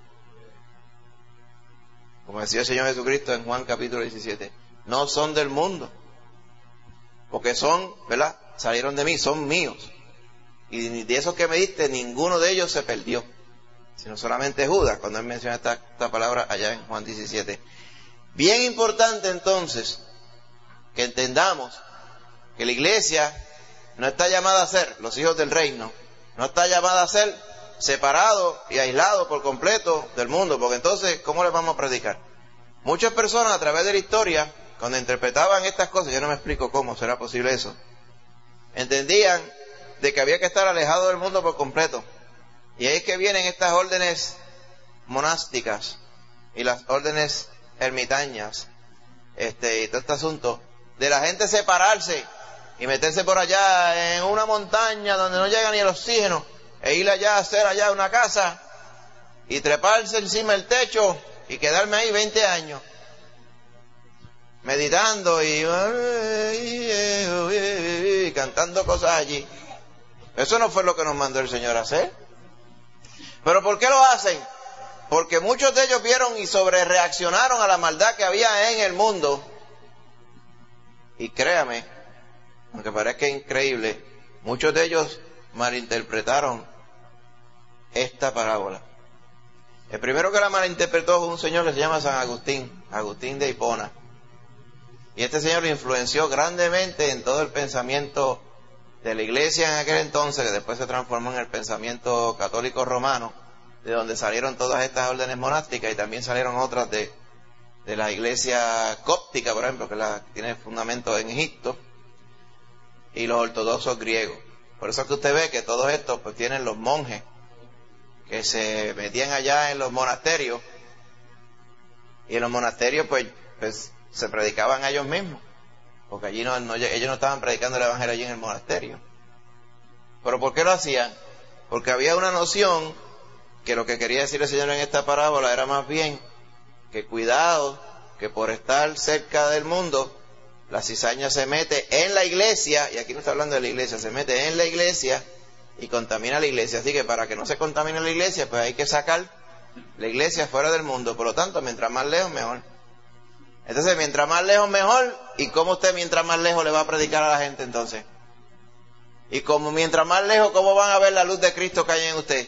Como decía el Señor Jesucristo en Juan capítulo diecisiete, no son del mundo. Porque son, ¿verdad? Salieron de mí, son míos. Y de esos que me diste, ninguno de ellos se perdió, sino solamente Judas, cuando él menciona esta, esta palabra allá en Juan diecisiete. Bien importante entonces que entendamos que la iglesia no está llamada a ser, los hijos del reino, no está llamada a ser separado y aislado por completo del mundo, porque entonces, ¿cómo les vamos a predicar? Muchas personas a través de la historia, cuando interpretaban estas cosas, yo no me explico cómo será posible eso, entendían de que había que estar alejado del mundo por completo. Y ahí es que vienen estas órdenes monásticas y las órdenes ermitañas, este, y todo este asunto de la gente separarse y meterse por allá en una montaña donde no llega ni el oxígeno, e ir allá a hacer allá una casa y treparse encima del techo y quedarme ahí veinte años meditando y, y cantando cosas allí. Eso no fue lo que nos mandó el Señor a hacer. ¿Pero por qué lo hacen? Porque muchos de ellos vieron y sobrereaccionaron a la maldad que había en el mundo. Y créame, aunque parezca increíble, muchos de ellos malinterpretaron esta parábola. El primero que la malinterpretó fue un señor que se llama San Agustín, Agustín de Hipona. Y este señor lo influenció grandemente en todo el pensamiento de la iglesia en aquel entonces, que después se transformó en el pensamiento católico romano, de donde salieron todas estas órdenes monásticas y también salieron otras de, de la iglesia cóptica, por ejemplo, que la, tiene fundamento en Egipto, y los ortodoxos griegos. Por eso es que usted ve que todos estos pues tienen los monjes que se metían allá en los monasterios, y en los monasterios pues, pues se predicaban a ellos mismos, porque allí no, no, ellos no estaban predicando el evangelio allí en el monasterio. ¿Pero por qué lo hacían? Porque había una noción que lo que quería decir el Señor en esta parábola era más bien que cuidado, que por estar cerca del mundo, la cizaña se mete en la iglesia, y aquí no está hablando de la iglesia, se mete en la iglesia y contamina la iglesia. Así que para que no se contamine la iglesia, pues hay que sacar la iglesia fuera del mundo. Por lo tanto, mientras más lejos, mejor. Entonces, mientras más lejos, mejor. ¿Y cómo usted mientras más lejos le va a predicar a la gente entonces? Y como mientras más lejos, ¿cómo van a ver la luz de Cristo que hay en usted?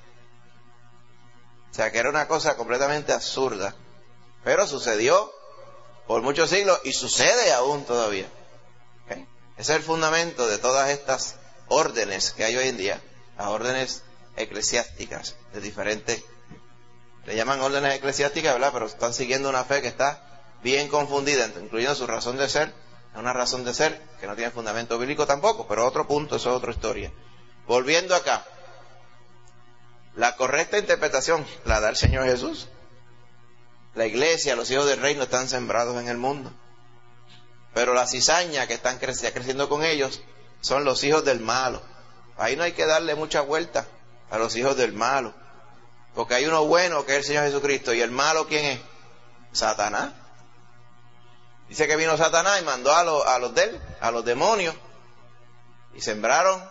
O sea, que era una cosa completamente absurda. Pero sucedió por muchos siglos y sucede aún todavía. ¿Okay? Ese es el fundamento de todas estas órdenes que hay hoy en día, las órdenes eclesiásticas de diferentes le llaman órdenes eclesiásticas, ¿verdad? Pero están siguiendo una fe que está bien confundida, incluyendo su razón de ser, una razón de ser que no tiene fundamento bíblico tampoco, pero otro punto, eso es otra historia. Volviendo acá, la correcta interpretación la da el Señor Jesús. La iglesia, los hijos del reino están sembrados en el mundo, pero la cizaña que están creci- creciendo con ellos son los hijos del malo. Ahí no hay que darle mucha vuelta a los hijos del malo, porque hay uno bueno que es el Señor Jesucristo, y el malo ¿quién es? Satanás. Dice que vino Satanás y mandó a los, a los de él, a los demonios, y sembraron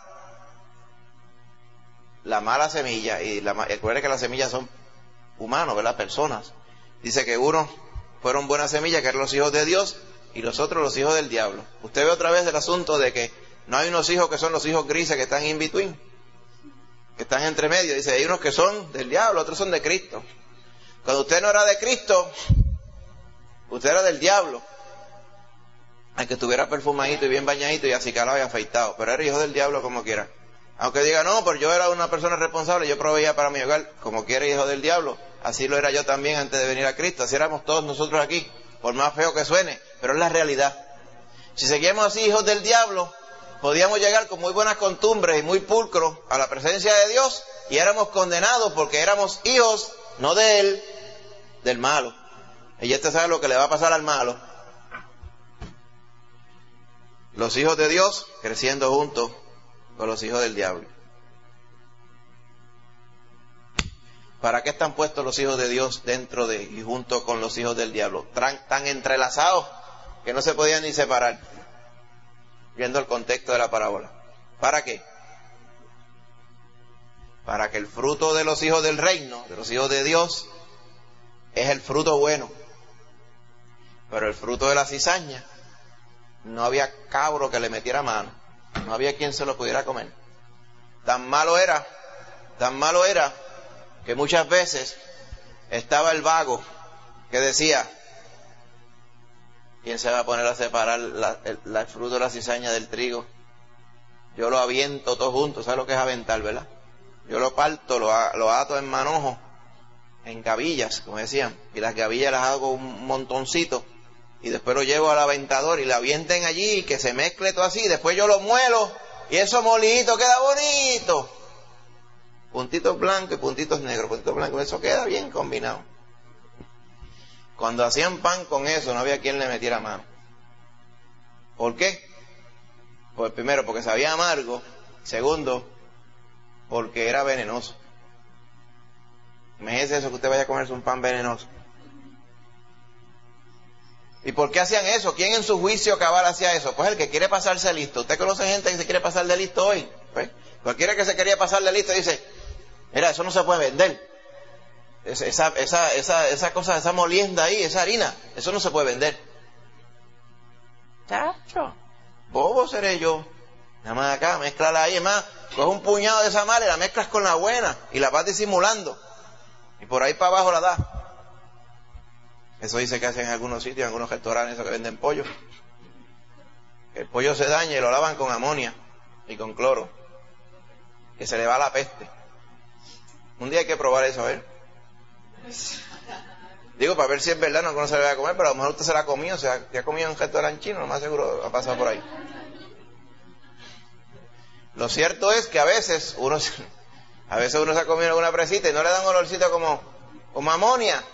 la mala semilla. Y la, recuerden que las semillas son humanos, ¿verdad? Personas. Dice que unos fueron buenas semillas, que eran los hijos de Dios, y los otros los hijos del diablo. Usted ve otra vez el asunto de que no hay unos hijos que son los hijos grises, que están in between, que están entre medio. Dice, hay unos que son del diablo, otros son de Cristo. Cuando usted no era de Cristo, usted era del diablo, aunque estuviera perfumadito y bien bañadito y acicalado y afeitado, pero era hijo del diablo como quiera. Aunque diga, no, pero yo era una persona responsable, yo proveía para mi hogar, como quiera, hijo del diablo. Así lo era yo también antes de venir a Cristo, así éramos todos nosotros aquí, por más feo que suene, pero es la realidad. Si seguíamos así, hijos del diablo, podíamos llegar con muy buenas costumbres y muy pulcros a la presencia de Dios, y éramos condenados porque éramos hijos, no de Él, del malo. Y ya usted sabe lo que le va a pasar al malo. Los hijos de Dios creciendo juntos con los hijos del diablo. ¿Para qué están puestos los hijos de Dios dentro de y junto con los hijos del diablo? Tan, tan entrelazados que no se podían ni separar, viendo el contexto de la parábola. ¿Para qué? Para que el fruto de los hijos del reino, de los hijos de Dios, es el fruto bueno. Pero el fruto de la cizaña, no había cabro que le metiera mano, no había quien se lo pudiera comer. Tan malo era, tan malo era, que muchas veces estaba el vago que decía, ¿quién se va a poner a separar la, el, la, el fruto de la cizaña del trigo? Yo lo aviento todo junto. ¿Sabes lo que es aventar, verdad? Yo lo parto, lo, lo ato en manojo, en gavillas, como decían, y las gavillas las hago un montoncito, y después lo llevo al aventador y la avienten allí, y que se mezcle todo así, después yo lo muelo, y eso molito queda bonito. Puntitos blancos y puntitos negros, puntitos blancos, eso queda bien combinado. Cuando hacían pan con eso, no había quien le metiera mano. ¿Por qué? Pues primero, porque sabía amargo. Segundo, porque era venenoso. Imagínese eso, que usted vaya a comerse un pan venenoso. ¿Y por qué hacían eso? ¿Quién en su juicio cabal hacía eso? Pues el que quiere pasarse listo. ¿Usted conoce gente que se quiere pasar de listo hoy? Pues cualquiera que se quería pasar de listo dice, mira, eso no se puede vender. Esa, esa, esa, esa cosa, esa molienda ahí, esa harina, eso no se puede vender. Chacho, bobo seré yo. Nada más acá, mezclala ahí, es más, coge un puñado de esa mala y la mezclas con la buena y la vas disimulando. Y por ahí para abajo la das. Eso dice que hacen en algunos sitios, en algunos restaurantes, eso que venden pollo. El pollo se daña y lo lavan con amonia y con cloro, que se le va la peste. Un día hay que probar eso, a ver. Digo, para ver si es verdad, no, no se le va a comer, pero a lo mejor usted se la ha comido, o sea, ya ha comido en un restaurante chino, lo más seguro ha pasado por ahí. Lo cierto es que a veces uno, a veces uno se ha comido alguna presita y no le dan olorcito como, como amonia.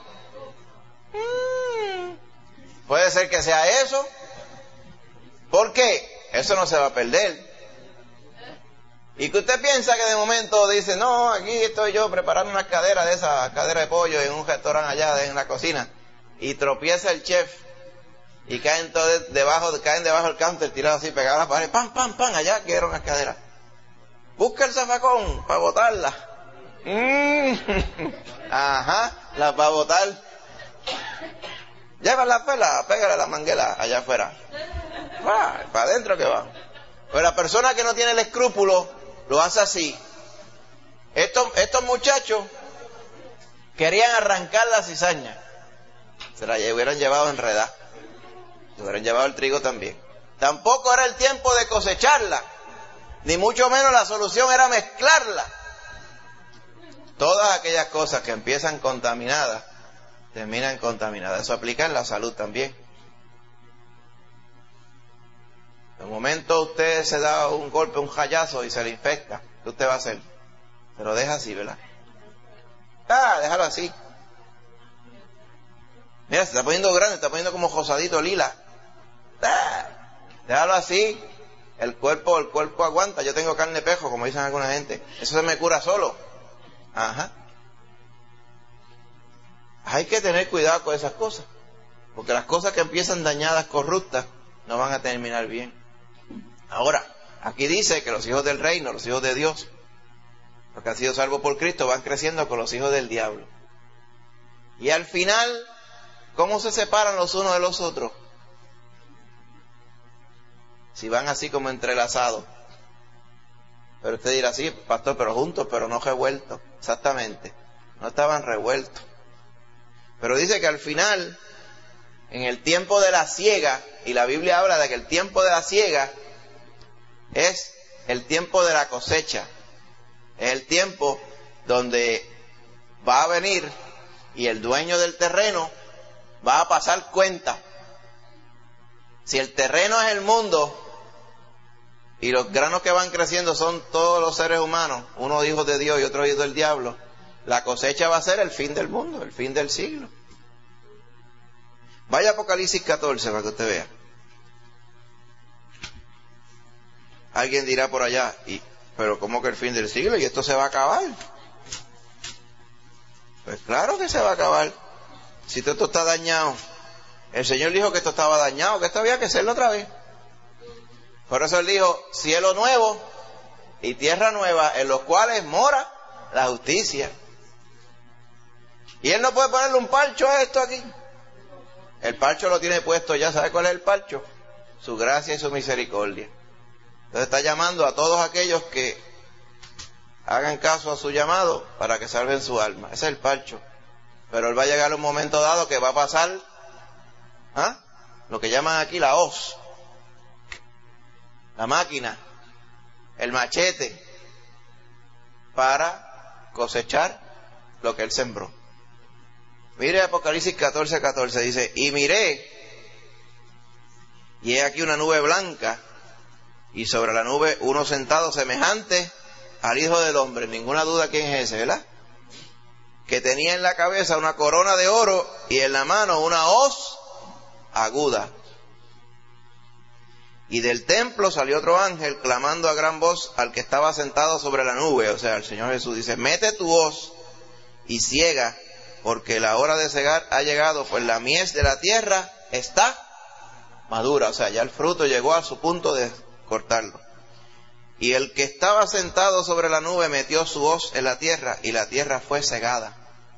Mm. Puede ser que sea eso. ¿Por qué? Eso no se va a perder. Y que usted piensa que de momento dice, no, aquí estoy yo preparando una cadera de esa cadera de pollo en un restaurante allá en la cocina, y tropieza el chef y caen todos debajo, caen debajo del counter tirados así pegados a la pared, pam, pam, pam, allá quedaron las caderas. Busca el zafacón para botarla. Mm. Ajá, las va a botar. Lleva la pela, pégale la manguela allá afuera. Ah, para adentro que va. Pero la persona que no tiene el escrúpulo lo hace así. Estos, estos muchachos querían arrancar la cizaña. Se la hubieran llevado enredada. Se hubieran llevado el trigo también. Tampoco era el tiempo de cosecharla, ni mucho menos la solución era mezclarla. Todas aquellas cosas que empiezan contaminadas, terminan contaminadas. Eso aplica en la salud también. De momento usted se da un golpe, un jayazo y se le infecta. ¿Qué usted va a hacer? Se lo deja así, ¿verdad? Ah, déjalo así. Mira, se está poniendo grande, se está poniendo como rosadito, lila. Ah, déjalo así. El cuerpo, el cuerpo aguanta. Yo tengo carne pejo, como dicen alguna gente. Eso se me cura solo. Ajá. Hay que tener cuidado con esas cosas. Porque las cosas que empiezan dañadas, corruptas, no van a terminar bien. Ahora, aquí dice que los hijos del reino, los hijos de Dios, los que han sido salvos por Cristo, van creciendo con los hijos del diablo. Y al final, ¿cómo se separan los unos de los otros? Si van así como entrelazados. Pero usted dirá, sí, pastor, pero juntos, pero no revueltos. Exactamente, no estaban revueltos. Pero dice que al final, en el tiempo de la siega, y la Biblia habla de que el tiempo de la siega es el tiempo de la cosecha. Es el tiempo donde va a venir y el dueño del terreno va a pasar cuenta. Si el terreno es el mundo y los granos que van creciendo son todos los seres humanos, unos hijos de Dios y otros hijos del diablo, la cosecha va a ser el fin del mundo, el fin del siglo. Vaya a Apocalipsis catorce para que usted vea. Alguien dirá por allá, y, pero ¿cómo que el fin del siglo? ¿Y esto se va a acabar? Pues claro que se va a acabar. Si todo esto está dañado. El Señor dijo que esto estaba dañado, que esto había que hacerlo otra vez. Por eso Él dijo, cielo nuevo y tierra nueva, en los cuales mora la justicia. Y Él no puede ponerle un parcho a esto aquí. El parcho lo tiene puesto ya. ¿Sabe cuál es el parcho? Su gracia y su misericordia. Entonces está llamando a todos aquellos que hagan caso a su llamado para que salven su alma. Ese es el parcho. Pero Él va a llegar a un momento dado que va a pasar ¿ah? lo que llaman aquí la hoz, la máquina, el machete, para cosechar lo que Él sembró. Mire Apocalipsis catorce, catorce, dice, y miré, y he aquí una nube blanca, y sobre la nube uno sentado semejante al Hijo del Hombre. Ninguna duda quién es ese, ¿verdad? Que tenía en la cabeza una corona de oro y en la mano una hoz aguda. Y del templo salió otro ángel clamando a gran voz al que estaba sentado sobre la nube, o sea, el Señor Jesús, dice, mete tu hoz y ciega, porque la hora de cegar ha llegado, pues la mies de la tierra está madura, o sea, ya el fruto llegó a su punto de cortarlo. Y el que estaba sentado sobre la nube metió su hoz en la tierra, y la tierra fue cegada.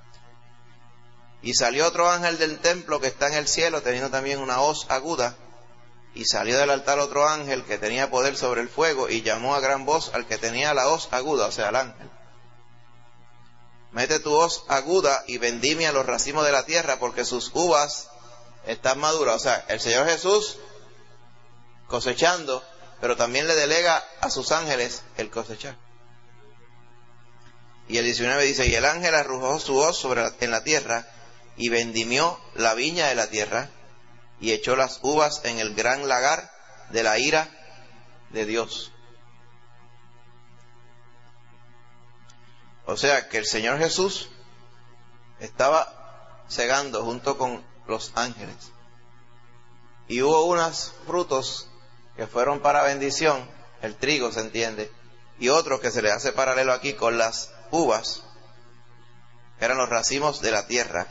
Y salió otro ángel del templo que está en el cielo, teniendo también una hoz aguda, y salió del altar otro ángel que tenía poder sobre el fuego, y llamó a gran voz al que tenía la hoz aguda, o sea, al ángel. Mete tu hoz aguda y vendimia los racimos de la tierra, porque sus uvas están maduras. O sea, el Señor Jesús cosechando, pero también le delega a sus ángeles el cosechar. Y el diecinueve dice, y el ángel arrojó su hoz sobre la, en la tierra, y vendimió la viña de la tierra, y echó las uvas en el gran lagar de la ira de Dios. O sea que el Señor Jesús estaba cegando junto con los ángeles. Y hubo unos frutos que fueron para bendición, el trigo se entiende, y otros que se le hace paralelo aquí con las uvas, que eran los racimos de la tierra.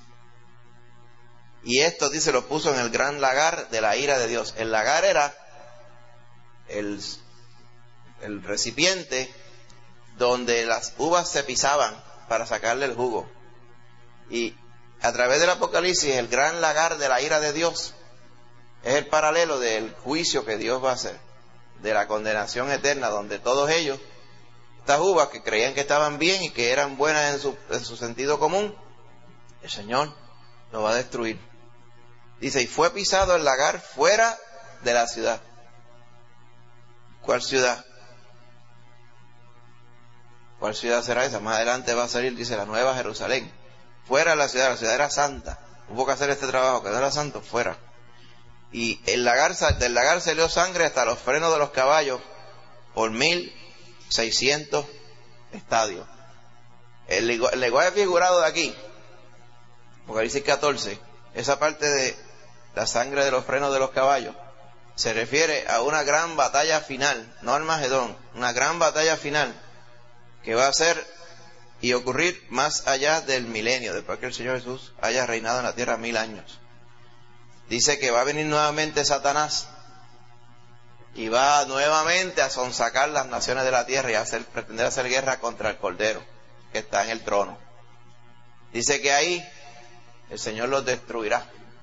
Y esto, dice, lo puso en el gran lagar de la ira de Dios. El lagar era el, el recipiente donde las uvas se pisaban para sacarle el jugo. Y a través del Apocalipsis, el gran lagar de la ira de Dios es el paralelo del juicio que Dios va a hacer, de la condenación eterna, donde todos ellos, estas uvas que creían que estaban bien y que eran buenas en su, en su sentido común, el Señor lo va a destruir. Dice, y fue pisado el lagar fuera de la ciudad. ¿Cuál ciudad? ¿Cuál ciudad será esa? Más adelante va a salir, dice, la Nueva Jerusalén. Fuera de la ciudad, la ciudad era santa. Hubo que hacer este trabajo, que no era santo, fuera. Y el lagar, del lagar salió sangre hasta los frenos de los caballos por mil seiscientos estadios. El, el lenguaje figurado de aquí, Apocalipsis catorce, esa parte de la sangre de los frenos de los caballos, se refiere a una gran batalla final, no Armagedón, una gran batalla final que va a ser y ocurrir más allá del milenio, después que el Señor Jesús haya reinado en la tierra mil años. Dice que va a venir nuevamente Satanás y va nuevamente a sonsacar las naciones de la tierra y a hacer, pretender hacer guerra contra el Cordero que está en el trono. Dice que ahí el Señor los destruirá.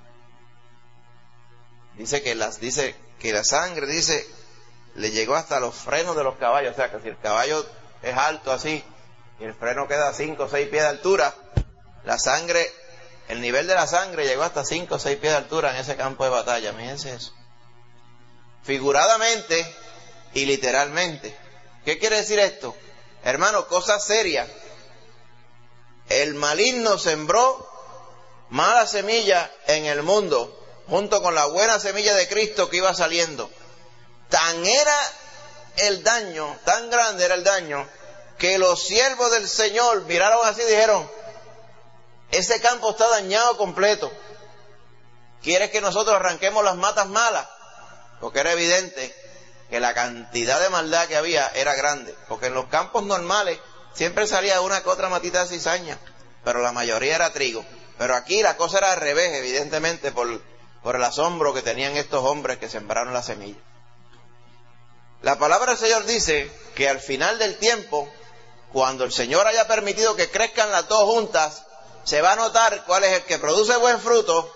Dice que las, dice que la sangre, dice, le llegó hasta los frenos de los caballos. O sea, que si el caballo es alto así y el freno queda a cinco o seis pies de altura, la sangre, el nivel de la sangre llegó hasta cinco o seis pies de altura en ese campo de batalla. Fíjense eso. Figuradamente y literalmente. ¿Qué quiere decir esto? Hermano, cosa seria. El maligno sembró mala semilla en el mundo, junto con la buena semilla de Cristo que iba saliendo. Tan era el daño, tan grande era el daño, que los siervos del Señor miraron así y dijeron: ese campo está dañado completo. ¿Quieres que nosotros arranquemos las matas malas? Porque era evidente que la cantidad de maldad que había era grande. Porque en los campos normales siempre salía una que otra matita de cizaña, pero la mayoría era trigo. Pero aquí la cosa era al revés, evidentemente por, por el asombro que tenían estos hombres que sembraron la semilla. La palabra del Señor dice que al final del tiempo, cuando el Señor haya permitido que crezcan las dos juntas, se va a notar cuál es el que produce buen fruto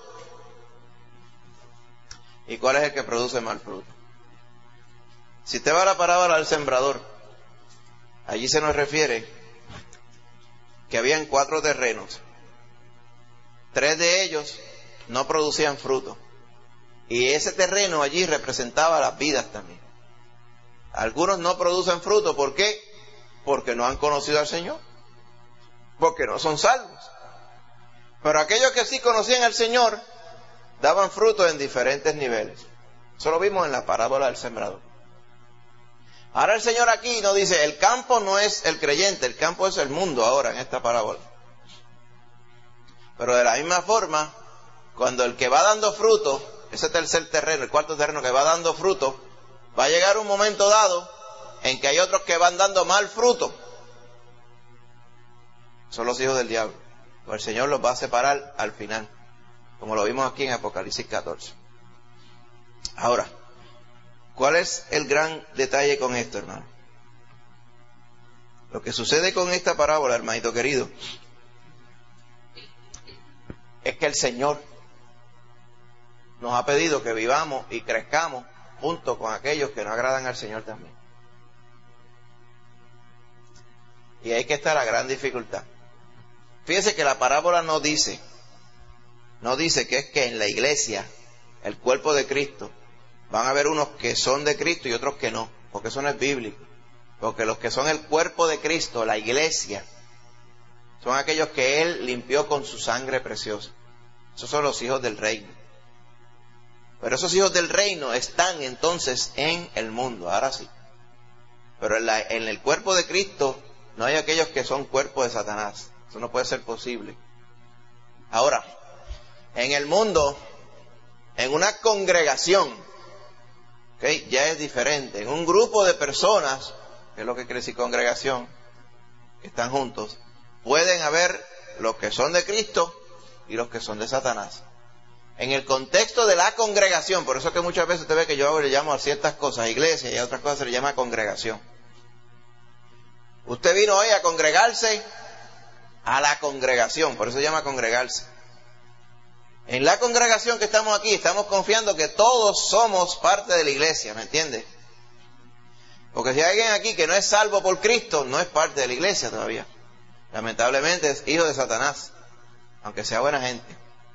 y cuál es el que produce mal fruto. Si usted va a la parábola del sembrador, allí se nos refiere que habían cuatro terrenos. Tres de ellos no producían fruto. Y ese terreno allí representaba las vidas también. Algunos no producen fruto. ¿Por qué? Porque no han conocido al Señor. Porque no son salvos. Pero aquellos que sí conocían al Señor daban fruto en diferentes niveles. Eso lo vimos en la parábola del sembrador. Ahora el Señor aquí nos dice, el campo no es el creyente, el campo es el mundo ahora en esta parábola. Pero de la misma forma, cuando el que va dando fruto, ese tercer terreno, el cuarto terreno que va dando fruto, va a llegar un momento dado en que hay otros que van dando mal fruto. Son los hijos del diablo. Pero el Señor los va a separar al final, como lo vimos aquí en Apocalipsis catorce. Ahora, ¿cuál es el gran detalle con esto, hermano? Lo que sucede con esta parábola, hermanito querido, es que el Señor nos ha pedido que vivamos y crezcamos junto con aquellos que no agradan al Señor también. Y ahí que está la gran dificultad. Fíjese que la parábola no dice, no dice que es que en la iglesia, el cuerpo de Cristo, van a haber unos que son de Cristo y otros que no, porque eso no es bíblico. Porque los que son el cuerpo de Cristo, la iglesia, son aquellos que Él limpió con su sangre preciosa. Esos son los hijos del reino. Pero esos hijos del reino están entonces en el mundo, ahora sí. Pero en, la, en el cuerpo de Cristo no hay aquellos que son cuerpo de Satanás. Eso no puede ser posible. Ahora, en el mundo, en una congregación, ¿okay?, ya es diferente. En un grupo de personas, que es lo que quiere decir congregación, que están juntos, pueden haber los que son de Cristo y los que son de Satanás. En el contexto de la congregación, por eso es que muchas veces usted ve que yo le llamo a ciertas cosas iglesia y a otras cosas se le llama congregación. Usted vino hoy a congregarse a la congregación, por eso se llama congregarse. En la congregación que estamos aquí, estamos confiando que todos somos parte de la iglesia, ¿me entiende? Porque si hay alguien aquí que no es salvo por Cristo, no es parte de la iglesia todavía. Lamentablemente es hijo de Satanás, aunque sea buena gente.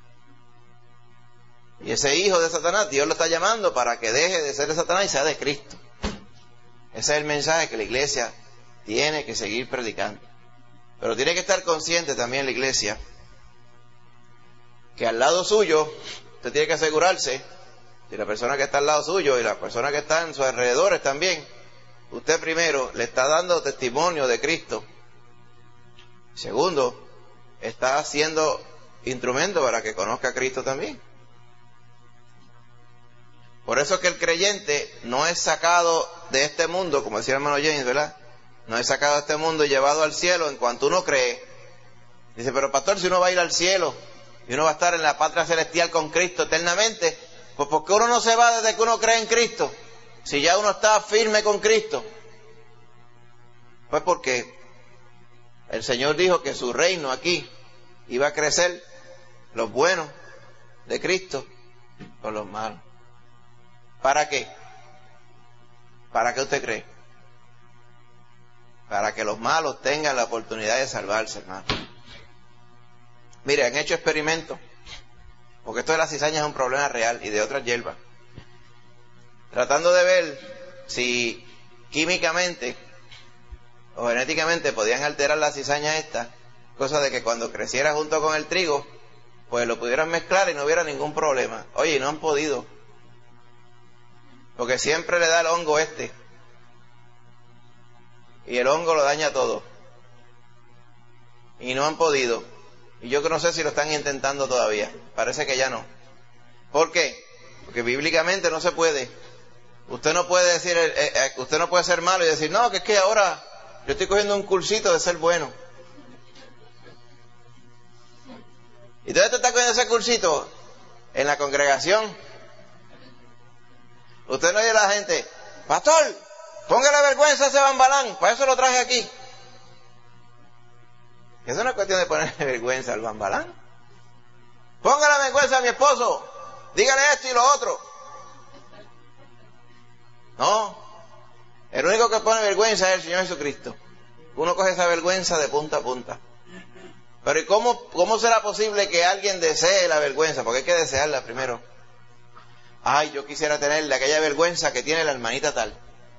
Y ese hijo de Satanás, Dios lo está llamando para que deje de ser de Satanás y sea de Cristo. Ese es el mensaje que la iglesia tiene que seguir predicando. Pero tiene que estar consciente también la iglesia que al lado suyo, usted tiene que asegurarse, si la persona que está al lado suyo y la persona que está en sus alrededores también, usted primero le está dando testimonio de Cristo. Segundo, está haciendo instrumento para que conozca a Cristo también. Por eso es que el creyente no es sacado de este mundo, como decía el hermano James, ¿verdad? No es sacado de este mundo y llevado al cielo en cuanto uno cree. Dice, pero pastor, si uno va a ir al cielo y uno va a estar en la patria celestial con Cristo eternamente, pues ¿por qué uno no se va desde que uno cree en Cristo? Si ya uno está firme con Cristo. Pues porque el Señor dijo que su reino aquí iba a crecer, los buenos de Cristo con los malos. ¿Para qué? ¿Para qué usted cree? Para que los malos tengan la oportunidad de salvarse, hermano. Mire, han hecho experimentos, porque esto de la cizaña es un problema real, y de otras hierbas, tratando de ver si químicamente o genéticamente podían alterar la cizaña esta, cosa de que cuando creciera junto con el trigo, pues lo pudieran mezclar y no hubiera ningún problema. Oye, y no han podido, porque siempre le da el hongo este, y el hongo lo daña todo, y no han podido. Y yo no sé si lo están intentando todavía, parece que ya no. ¿Por qué? Porque bíblicamente no se puede. Usted no puede decir, eh, eh, usted no puede ser malo y decir, no, que es que ahora yo estoy cogiendo un cursito de ser bueno. ¿Y dónde te está cogiendo ese cursito? En la congregación. Usted no oye a la gente, pastor, póngale vergüenza a ese bambalán, para eso lo traje aquí. Eso no es cuestión de ponerle vergüenza al bambalán. Póngale vergüenza a mi esposo, dígale esto y lo otro. No, el único que pone vergüenza es el Señor Jesucristo. Uno coge esa vergüenza de punta a punta. Pero ¿y cómo, cómo será posible que alguien desee la vergüenza? Porque hay que desearla primero. Ay, yo quisiera tener aquella vergüenza que tiene la hermanita tal.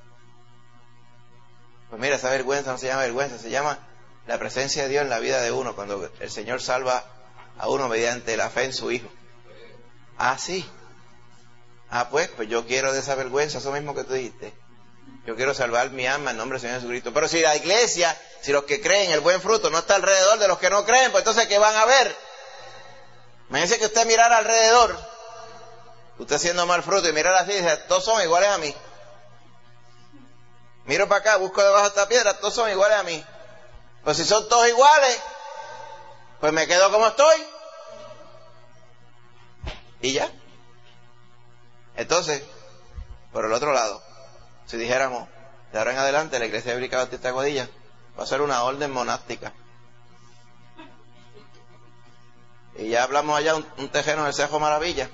Pues mira, esa vergüenza no se llama vergüenza, se llama la presencia de Dios en la vida de uno, cuando el Señor salva a uno mediante la fe en su Hijo. Ah, sí. Ah, pues, pues yo quiero de esa vergüenza, eso mismo que tú dijiste. Yo quiero salvar mi alma en nombre del Señor Jesucristo. Pero si la iglesia, si los que creen el buen fruto no está alrededor de los que no creen, pues entonces ¿qué van a ver? Imagínese que usted mirara alrededor, usted siendo mal fruto, y mirar así y dice, todos son iguales a mí. Miro para acá, busco debajo de esta piedra, todos son iguales a mí. Pues si son todos iguales, pues me quedo como estoy. Y ya. Entonces, por el otro lado, si dijéramos, de ahora en adelante la Iglesia Bíblica Bautista de Aguadilla va a ser una orden monástica. Y ya hablamos allá un, un tejeno del Cejo Maravilla.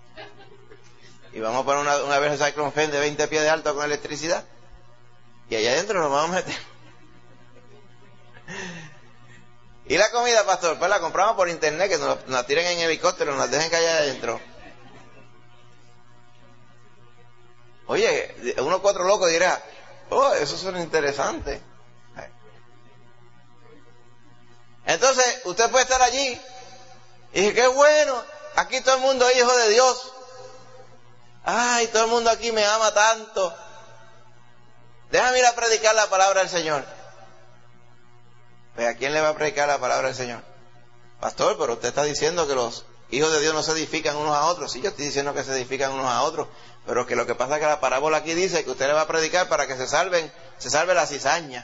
Y vamos a poner una, una vez el Cyclone Fan de veinte pies de alto con electricidad. Y allá adentro nos vamos a meter. ¿Y la comida, pastor? Pues la compramos por internet, que nos, nos la tiren en helicóptero, nos la dejen caer adentro. Oye, uno cuatro locos dirá, oh, eso suena interesante. Entonces, usted puede estar allí y dice, qué bueno, aquí todo el mundo es hijo de Dios. Ay, todo el mundo aquí me ama tanto. Déjame ir a predicar la palabra del Señor. Pues, ¿a quién le va a predicar la palabra del Señor? Pastor, pero usted está diciendo que los hijos de Dios no se edifican unos a otros. Sí, yo estoy diciendo que se edifican unos a otros, pero que lo que pasa es que la parábola aquí dice que usted le va a predicar para que se salven, se salve la cizaña,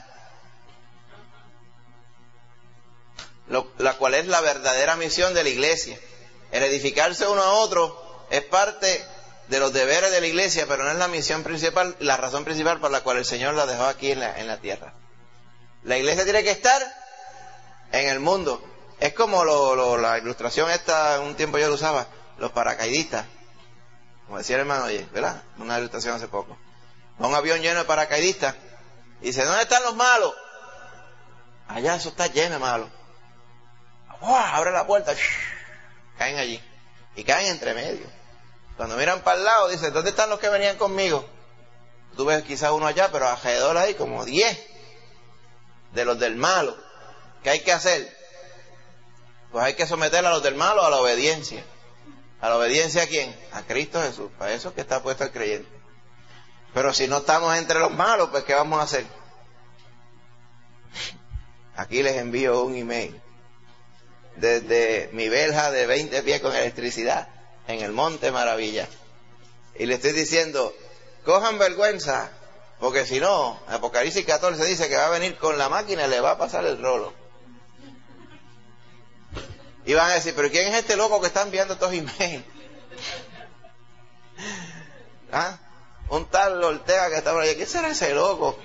lo, la cual es la verdadera misión de la iglesia. El edificarse uno a otro es parte de los deberes de la iglesia, pero no es la misión principal, la razón principal por la cual el Señor la dejó aquí en la, en la tierra. La iglesia tiene que estar en el mundo. Es como lo, lo, la ilustración esta, un tiempo yo lo usaba, los paracaidistas, como decía el hermano oye, ¿verdad? Una ilustración hace poco. Va un avión lleno de paracaidistas y dice, ¿dónde están los malos? Allá, eso está lleno de malos. ¡Wow! Abre la puerta, ¡shh! Caen allí y caen entre medio. Cuando miran para el lado dicen, ¿dónde están los que venían conmigo? Tú ves quizás uno allá, pero alrededor hay como diez. de los del malo, ¿qué hay que hacer? Pues hay que someter a los del malo a la obediencia. ¿A la obediencia a quién? A Cristo Jesús. Para eso es que está puesto el creyente. Pero si no estamos entre los malos, pues ¿qué vamos a hacer? Aquí les envío un email desde mi verja de veinte pies con electricidad en el Monte Maravilla, y le estoy diciendo, cojan vergüenza, porque si no, Apocalipsis catorce dice que va a venir con la máquina y le va a pasar el rolo. Y van a decir, pero ¿quién es este loco que está enviando estos emails? ¿Ah? Un tal Ortega que está por allá. ¿Quién será ese loco?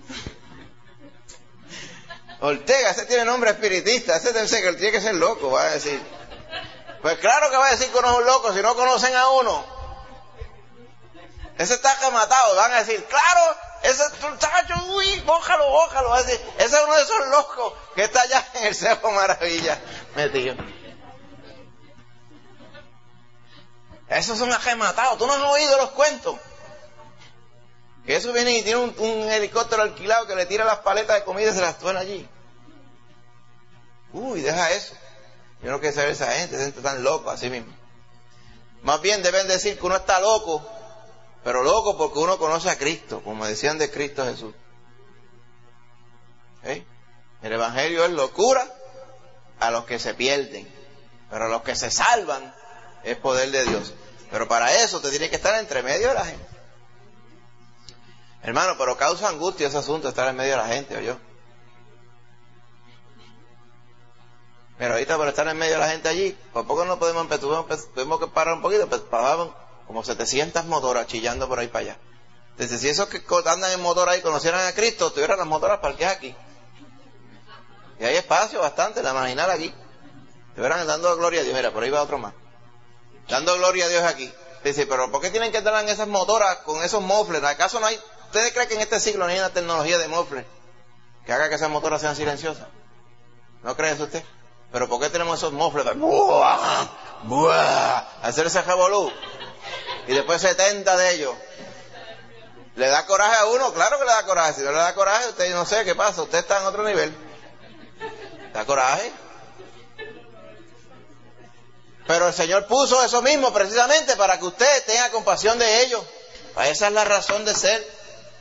Ortega, ese tiene nombre espiritista, ese debe ser que tiene que ser loco, va a decir. Pues claro que va a decir que uno es un loco si no conocen a uno. Ese está rematado, van a decir, claro, ese muchacho, uy, bójalo, bójalo, va a decir, ese es uno de esos locos que está allá en el Cerro Maravilla metido. Esos son arrematados, tú no has oído los cuentos. Que eso viene y tiene un, un helicóptero alquilado que le tira las paletas de comida y se las truena allí. Uy, deja eso. Yo no quiero saber esa gente, esa gente tan loca así mismo. Más bien deben decir que uno está loco, pero loco porque uno conoce a Cristo, como decían de Cristo Jesús. ¿Eh? El Evangelio es locura a los que se pierden, pero a los que se salvan es poder de Dios. Pero para eso te tiene que estar entre medio de la gente. Hermano, pero causa angustia ese asunto, estar en medio de la gente, ¿oyó? Pero ahorita por estar en medio de la gente allí, por poco no podemos empezar, tuvimos, tuvimos que parar un poquito, pues pasaban como setecientas motoras chillando por ahí para allá. Entonces, si esos que andan en motor ahí conocieran a Cristo, tuvieran las motoras parqueadas aquí. Y hay espacio bastante, la marginal aquí. Estuvieran dando gloria a Dios. Mira, por ahí va otro más. Dando gloria a Dios aquí. Dice, pero ¿por qué tienen que andar en esas motoras con esos mofles? ¿Acaso no hay? ¿Ustedes creen que en este siglo no hay una tecnología de mofles que haga que esas motoras sean silenciosas? ¿No cree eso usted? ¿Pero por qué tenemos esos mofles? ¡Buah! ¡Buah! Hacer ese revolú. Y después setenta de ellos. ¿Le da coraje a uno? Claro que le da coraje. Si no le da coraje, usted no sé qué pasa. Usted está en otro nivel. ¿Da coraje? Pero el Señor puso eso mismo precisamente para que usted tenga compasión de ellos. Esa es la razón de ser.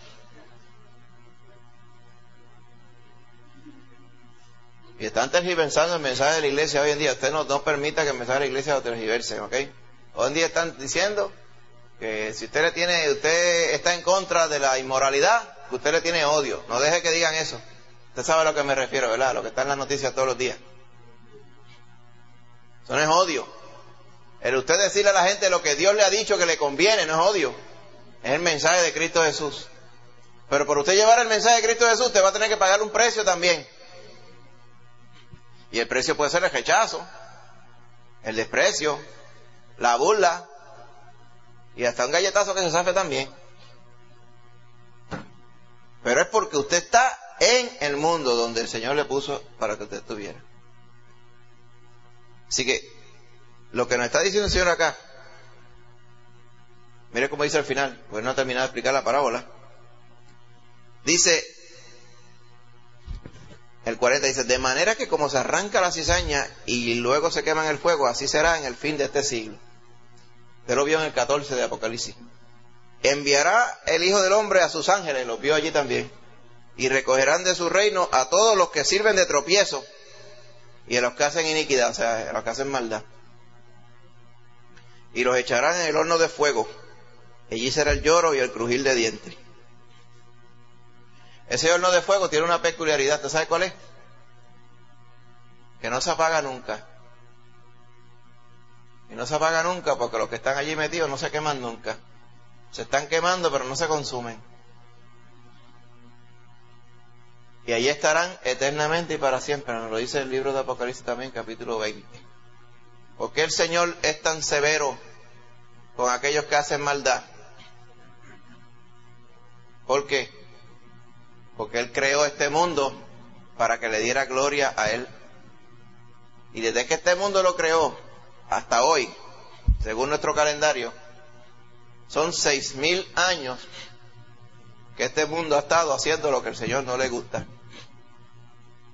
Y están tergiversando el mensaje de la iglesia hoy en día. Usted no, no permita que el mensaje de la iglesia lo tergiverse, ¿ok? Hoy en día están diciendo que si usted le tiene, usted está en contra de la inmoralidad, que usted le tiene odio. No deje que digan eso. Usted sabe a lo que me refiero, ¿verdad? A lo que está en las noticias todos los días. Eso no es odio. El usted decirle a la gente lo que Dios le ha dicho que le conviene, no es odio. Es el mensaje de Cristo Jesús. Pero por usted llevar el mensaje de Cristo Jesús, usted va a tener que pagar un precio también. Y el precio puede ser el rechazo, el desprecio, la burla y hasta un galletazo que se zafe también. Pero es porque usted está en el mundo donde el Señor le puso para que usted estuviera. Así que lo que nos está diciendo el Señor acá, mire cómo dice al final, pues no ha terminado de explicar la parábola. Dice el cuarenta, dice, de manera que como se arranca la cizaña y luego se quema en el fuego, así será en el fin de este siglo. Usted lo vio en el catorce de Apocalipsis. Enviará el Hijo del Hombre a sus ángeles, lo vio allí también, y recogerán de su reino a todos los que sirven de tropiezo y a los que hacen iniquidad, o sea, a los que hacen maldad. Y los echarán en el horno de fuego. Allí será el lloro y el crujir de dientes. Ese horno de fuego tiene una peculiaridad, ¿usted sabe cuál es? Que no se apaga nunca. Y no se apaga nunca porque los que están allí metidos no se queman nunca. Se están quemando pero no se consumen. Y allí estarán eternamente y para siempre. Nos lo dice el libro de Apocalipsis también, capítulo veinte. ¿Por qué el Señor es tan severo con aquellos que hacen maldad? ¿Por qué? Porque Él creó este mundo para que le diera gloria a Él. Y desde que este mundo lo creó hasta hoy, según nuestro calendario, son seis mil años que este mundo ha estado haciendo lo que al Señor no le gusta.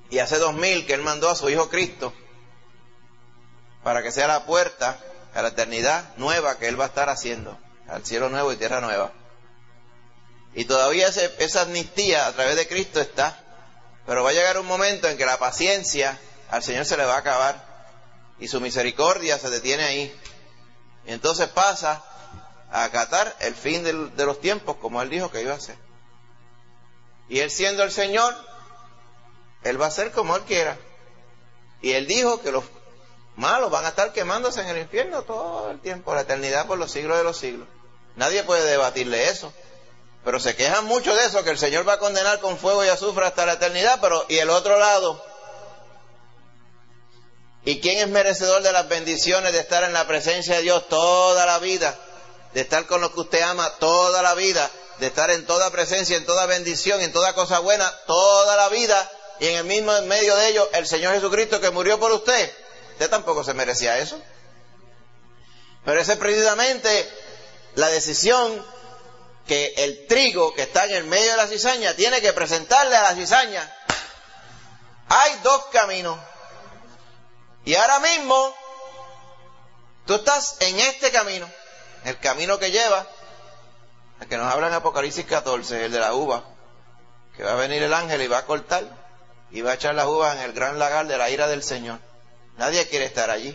Y hace dos mil que Él mandó a su Hijo Cristo para que sea la puerta a la eternidad nueva que Él va a estar haciendo, al cielo nuevo y tierra nueva. Y todavía ese, esa amnistía a través de Cristo está, pero va a llegar un momento en que la paciencia al Señor se le va a acabar y su misericordia se detiene ahí. Y entonces pasa a acatar el fin de, de los tiempos, como Él dijo que iba a hacer. Y Él, siendo el Señor, Él va a hacer como Él quiera. Y Él dijo que los malos van a estar quemándose en el infierno todo el tiempo, la eternidad, por los siglos de los siglos. Nadie puede debatirle eso. Pero se quejan mucho de eso, que el Señor va a condenar con fuego y azufre hasta la eternidad. Pero ¿y el otro lado? ¿Y quién es merecedor de las bendiciones de estar en la presencia de Dios toda la vida? De estar con los que usted ama toda la vida, de estar en toda presencia, en toda bendición, en toda cosa buena toda la vida, y en el mismo en medio de ellos el Señor Jesucristo que murió por usted. Usted tampoco se merecía eso. Pero esa es precisamente la decisión que el trigo que está en el medio de la cizaña tiene que presentarle a la cizaña. Hay dos caminos. Y ahora mismo tú estás en este camino, el camino que lleva, el que nos habla en Apocalipsis catorce, el de la uva, que va a venir el ángel y va a cortar y va a echar las uvas en el gran lagar de la ira del Señor. Nadie quiere estar allí.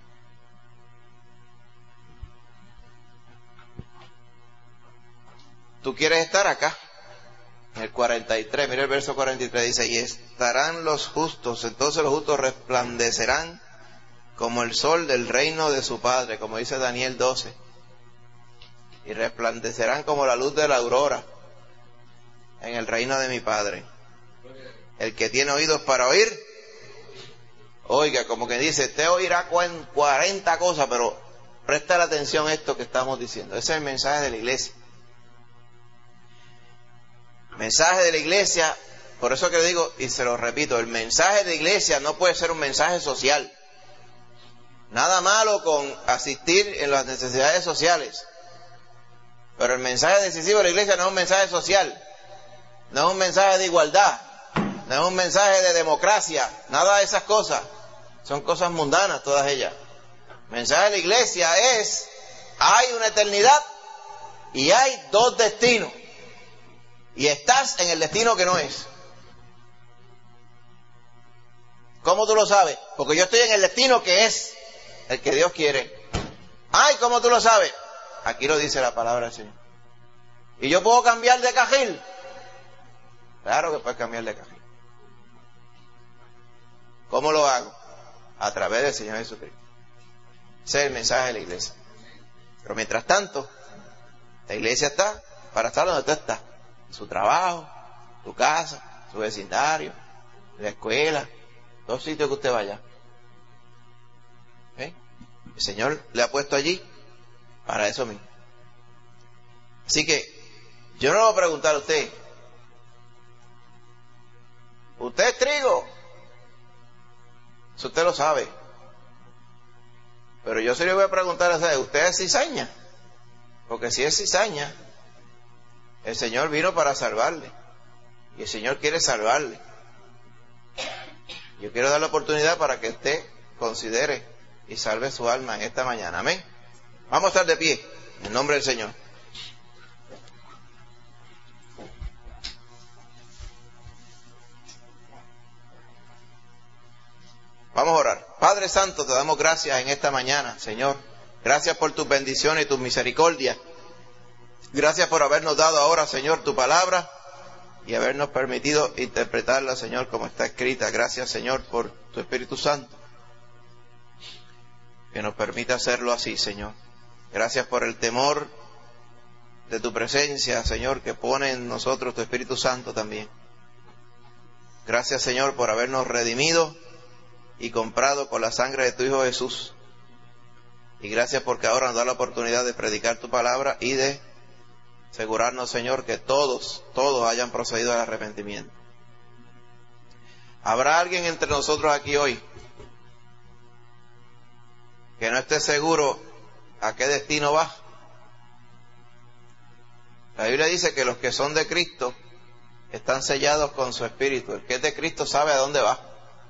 Tú quieres estar acá, en el cuarenta y tres, mira el verso cuarenta y tres, dice, y estarán los justos, entonces los justos resplandecerán como el sol del reino de su Padre, como dice Daniel doce, y resplandecerán como la luz de la aurora en el reino de mi Padre. El que tiene oídos para oír, oiga, como que dice, te oirá cuarenta cosas, pero presta la atención a esto que estamos diciendo. Ese es el mensaje de la iglesia. Mensaje de la iglesia, por eso que le digo, y se lo repito, el mensaje de la iglesia no puede ser un mensaje social. Nada malo con asistir en las necesidades sociales. Pero el mensaje decisivo de la iglesia no es un mensaje social. No es un mensaje de igualdad. No es un mensaje de democracia. Nada de esas cosas. Son cosas mundanas todas ellas. El mensaje de la iglesia es, hay una eternidad y hay dos destinos. Y estás en el destino que no es. ¿Cómo tú lo sabes? Porque yo estoy en el destino que es el que Dios quiere. Ay, ¿cómo tú lo sabes? Aquí lo dice la palabra del Señor. ¿Y yo puedo cambiar de cajil? Claro que puedes cambiar de cajil. ¿Cómo lo hago? A través del Señor Jesucristo. Ese es el mensaje de la iglesia. Pero mientras tanto, la iglesia está para estar donde tú estás. Su trabajo, tu casa, su vecindario, la escuela, todos sitios que usted vaya. ¿Eh? El Señor le ha puesto allí para eso mismo. Así que yo no le voy a preguntar a usted, ¿usted es trigo? Eso usted lo sabe. Pero yo sí le voy a preguntar a usted, ¿usted es cizaña? Porque si es cizaña, el Señor vino para salvarle. Y el Señor quiere salvarle. Yo quiero dar la oportunidad para que usted considere y salve su alma en esta mañana. Amén. Vamos a estar de pie en el nombre del Señor. Vamos a orar. Padre Santo, te damos gracias en esta mañana, Señor. Gracias por tus bendiciones y tus misericordias. Gracias por habernos dado ahora, Señor, tu palabra y habernos permitido interpretarla, Señor, como está escrita. Gracias, Señor, por tu Espíritu Santo, que nos permite hacerlo así, Señor. Gracias por el temor de tu presencia, Señor, que pone en nosotros tu Espíritu Santo también. Gracias, Señor, por habernos redimido y comprado con la sangre de tu Hijo Jesús. Y gracias porque ahora nos da la oportunidad de predicar tu palabra y de asegurarnos, Señor, que todos, todos hayan procedido al arrepentimiento. ¿Habrá alguien entre nosotros aquí hoy que no esté seguro a qué destino va? La Biblia dice que los que son de Cristo están sellados con su espíritu. El que es de Cristo sabe a dónde va.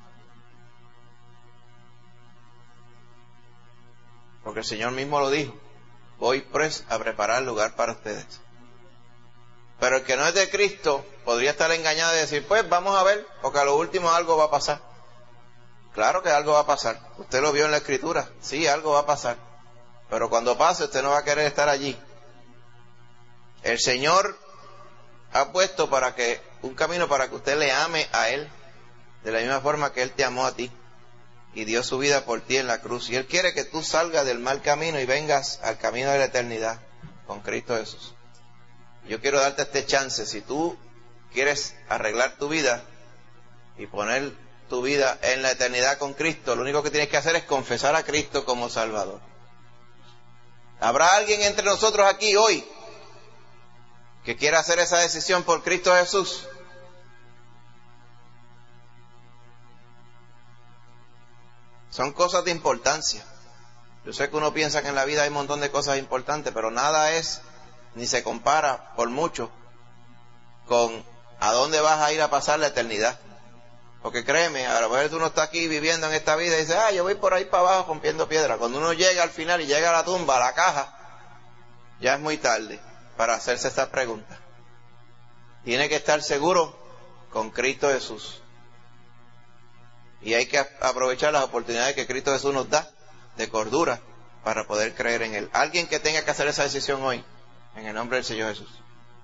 Porque el Señor mismo lo dijo: voy pues a preparar lugar para ustedes. Pero el que no es de Cristo podría estar engañado y decir: pues vamos a ver, porque a lo último algo va a pasar. Claro que algo va a pasar. Usted lo vio en la Escritura. Sí, algo va a pasar. Pero cuando pase, usted no va a querer estar allí. El Señor ha puesto para que un camino para que usted le ame a Él de la misma forma que Él te amó a ti y dio su vida por ti en la cruz. Y Él quiere que tú salgas del mal camino y vengas al camino de la eternidad con Cristo Jesús. Yo quiero darte este chance. Si tú quieres arreglar tu vida y poner tu vida en la eternidad con Cristo, lo único que tienes que hacer es confesar a Cristo como Salvador. ¿Habrá alguien entre nosotros aquí hoy que quiera hacer esa decisión por Cristo Jesús? Son cosas de importancia. Yo sé que uno piensa que en la vida hay un montón de cosas importantes, pero nada es, ni se compara por mucho, con a dónde vas a ir a pasar la eternidad. Porque créeme, a lo mejor tú no estás aquí viviendo en esta vida y dices: ah, yo voy por ahí para abajo rompiendo piedra. Cuando uno llega al final y llega a la tumba, a la caja, ya es muy tarde para hacerse estas preguntas. Tiene que estar seguro con Cristo Jesús. Y hay que aprovechar las oportunidades que Cristo Jesús nos da de cordura para poder creer en Él. Alguien que tenga que hacer esa decisión hoy, en el nombre del Señor Jesús.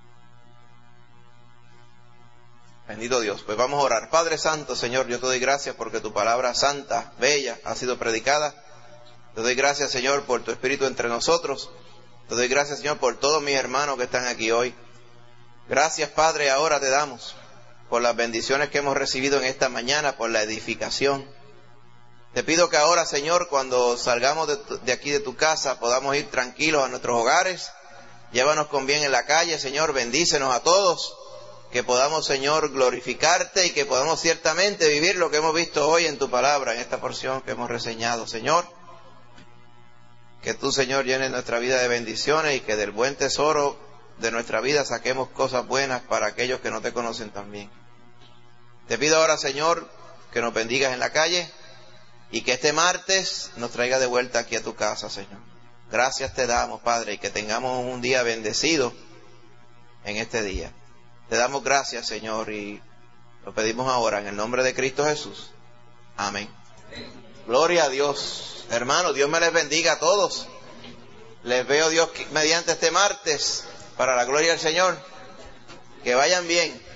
Bendito Dios. Pues vamos a orar. Padre Santo, Señor, yo te doy gracias porque tu palabra santa, bella, ha sido predicada. Te doy gracias, Señor, por tu Espíritu entre nosotros. Te doy gracias, Señor, por todos mis hermanos que están aquí hoy. Gracias, Padre, ahora te damos por las bendiciones que hemos recibido en esta mañana, por la edificación. Te pido que ahora, Señor, cuando salgamos de, tu, de aquí de tu casa, podamos ir tranquilos a nuestros hogares. Llévanos con bien en la calle, Señor, bendícenos a todos. Que podamos, Señor, glorificarte y que podamos ciertamente vivir lo que hemos visto hoy en tu palabra, en esta porción que hemos reseñado, Señor. Que tú, Señor, llenes nuestra vida de bendiciones y que del buen tesoro de nuestra vida saquemos cosas buenas para aquellos que no te conocen también. Te pido ahora, Señor, que nos bendigas en la calle y que este martes nos traiga de vuelta aquí a tu casa, Señor. Gracias te damos, Padre, y que tengamos un día bendecido en este día. Te damos gracias, Señor, y lo pedimos ahora en el nombre de Cristo Jesús. Amén. Gloria a Dios. Hermanos, Dios me les bendiga a todos. Les veo Dios mediante este martes para la gloria del Señor. Que vayan bien.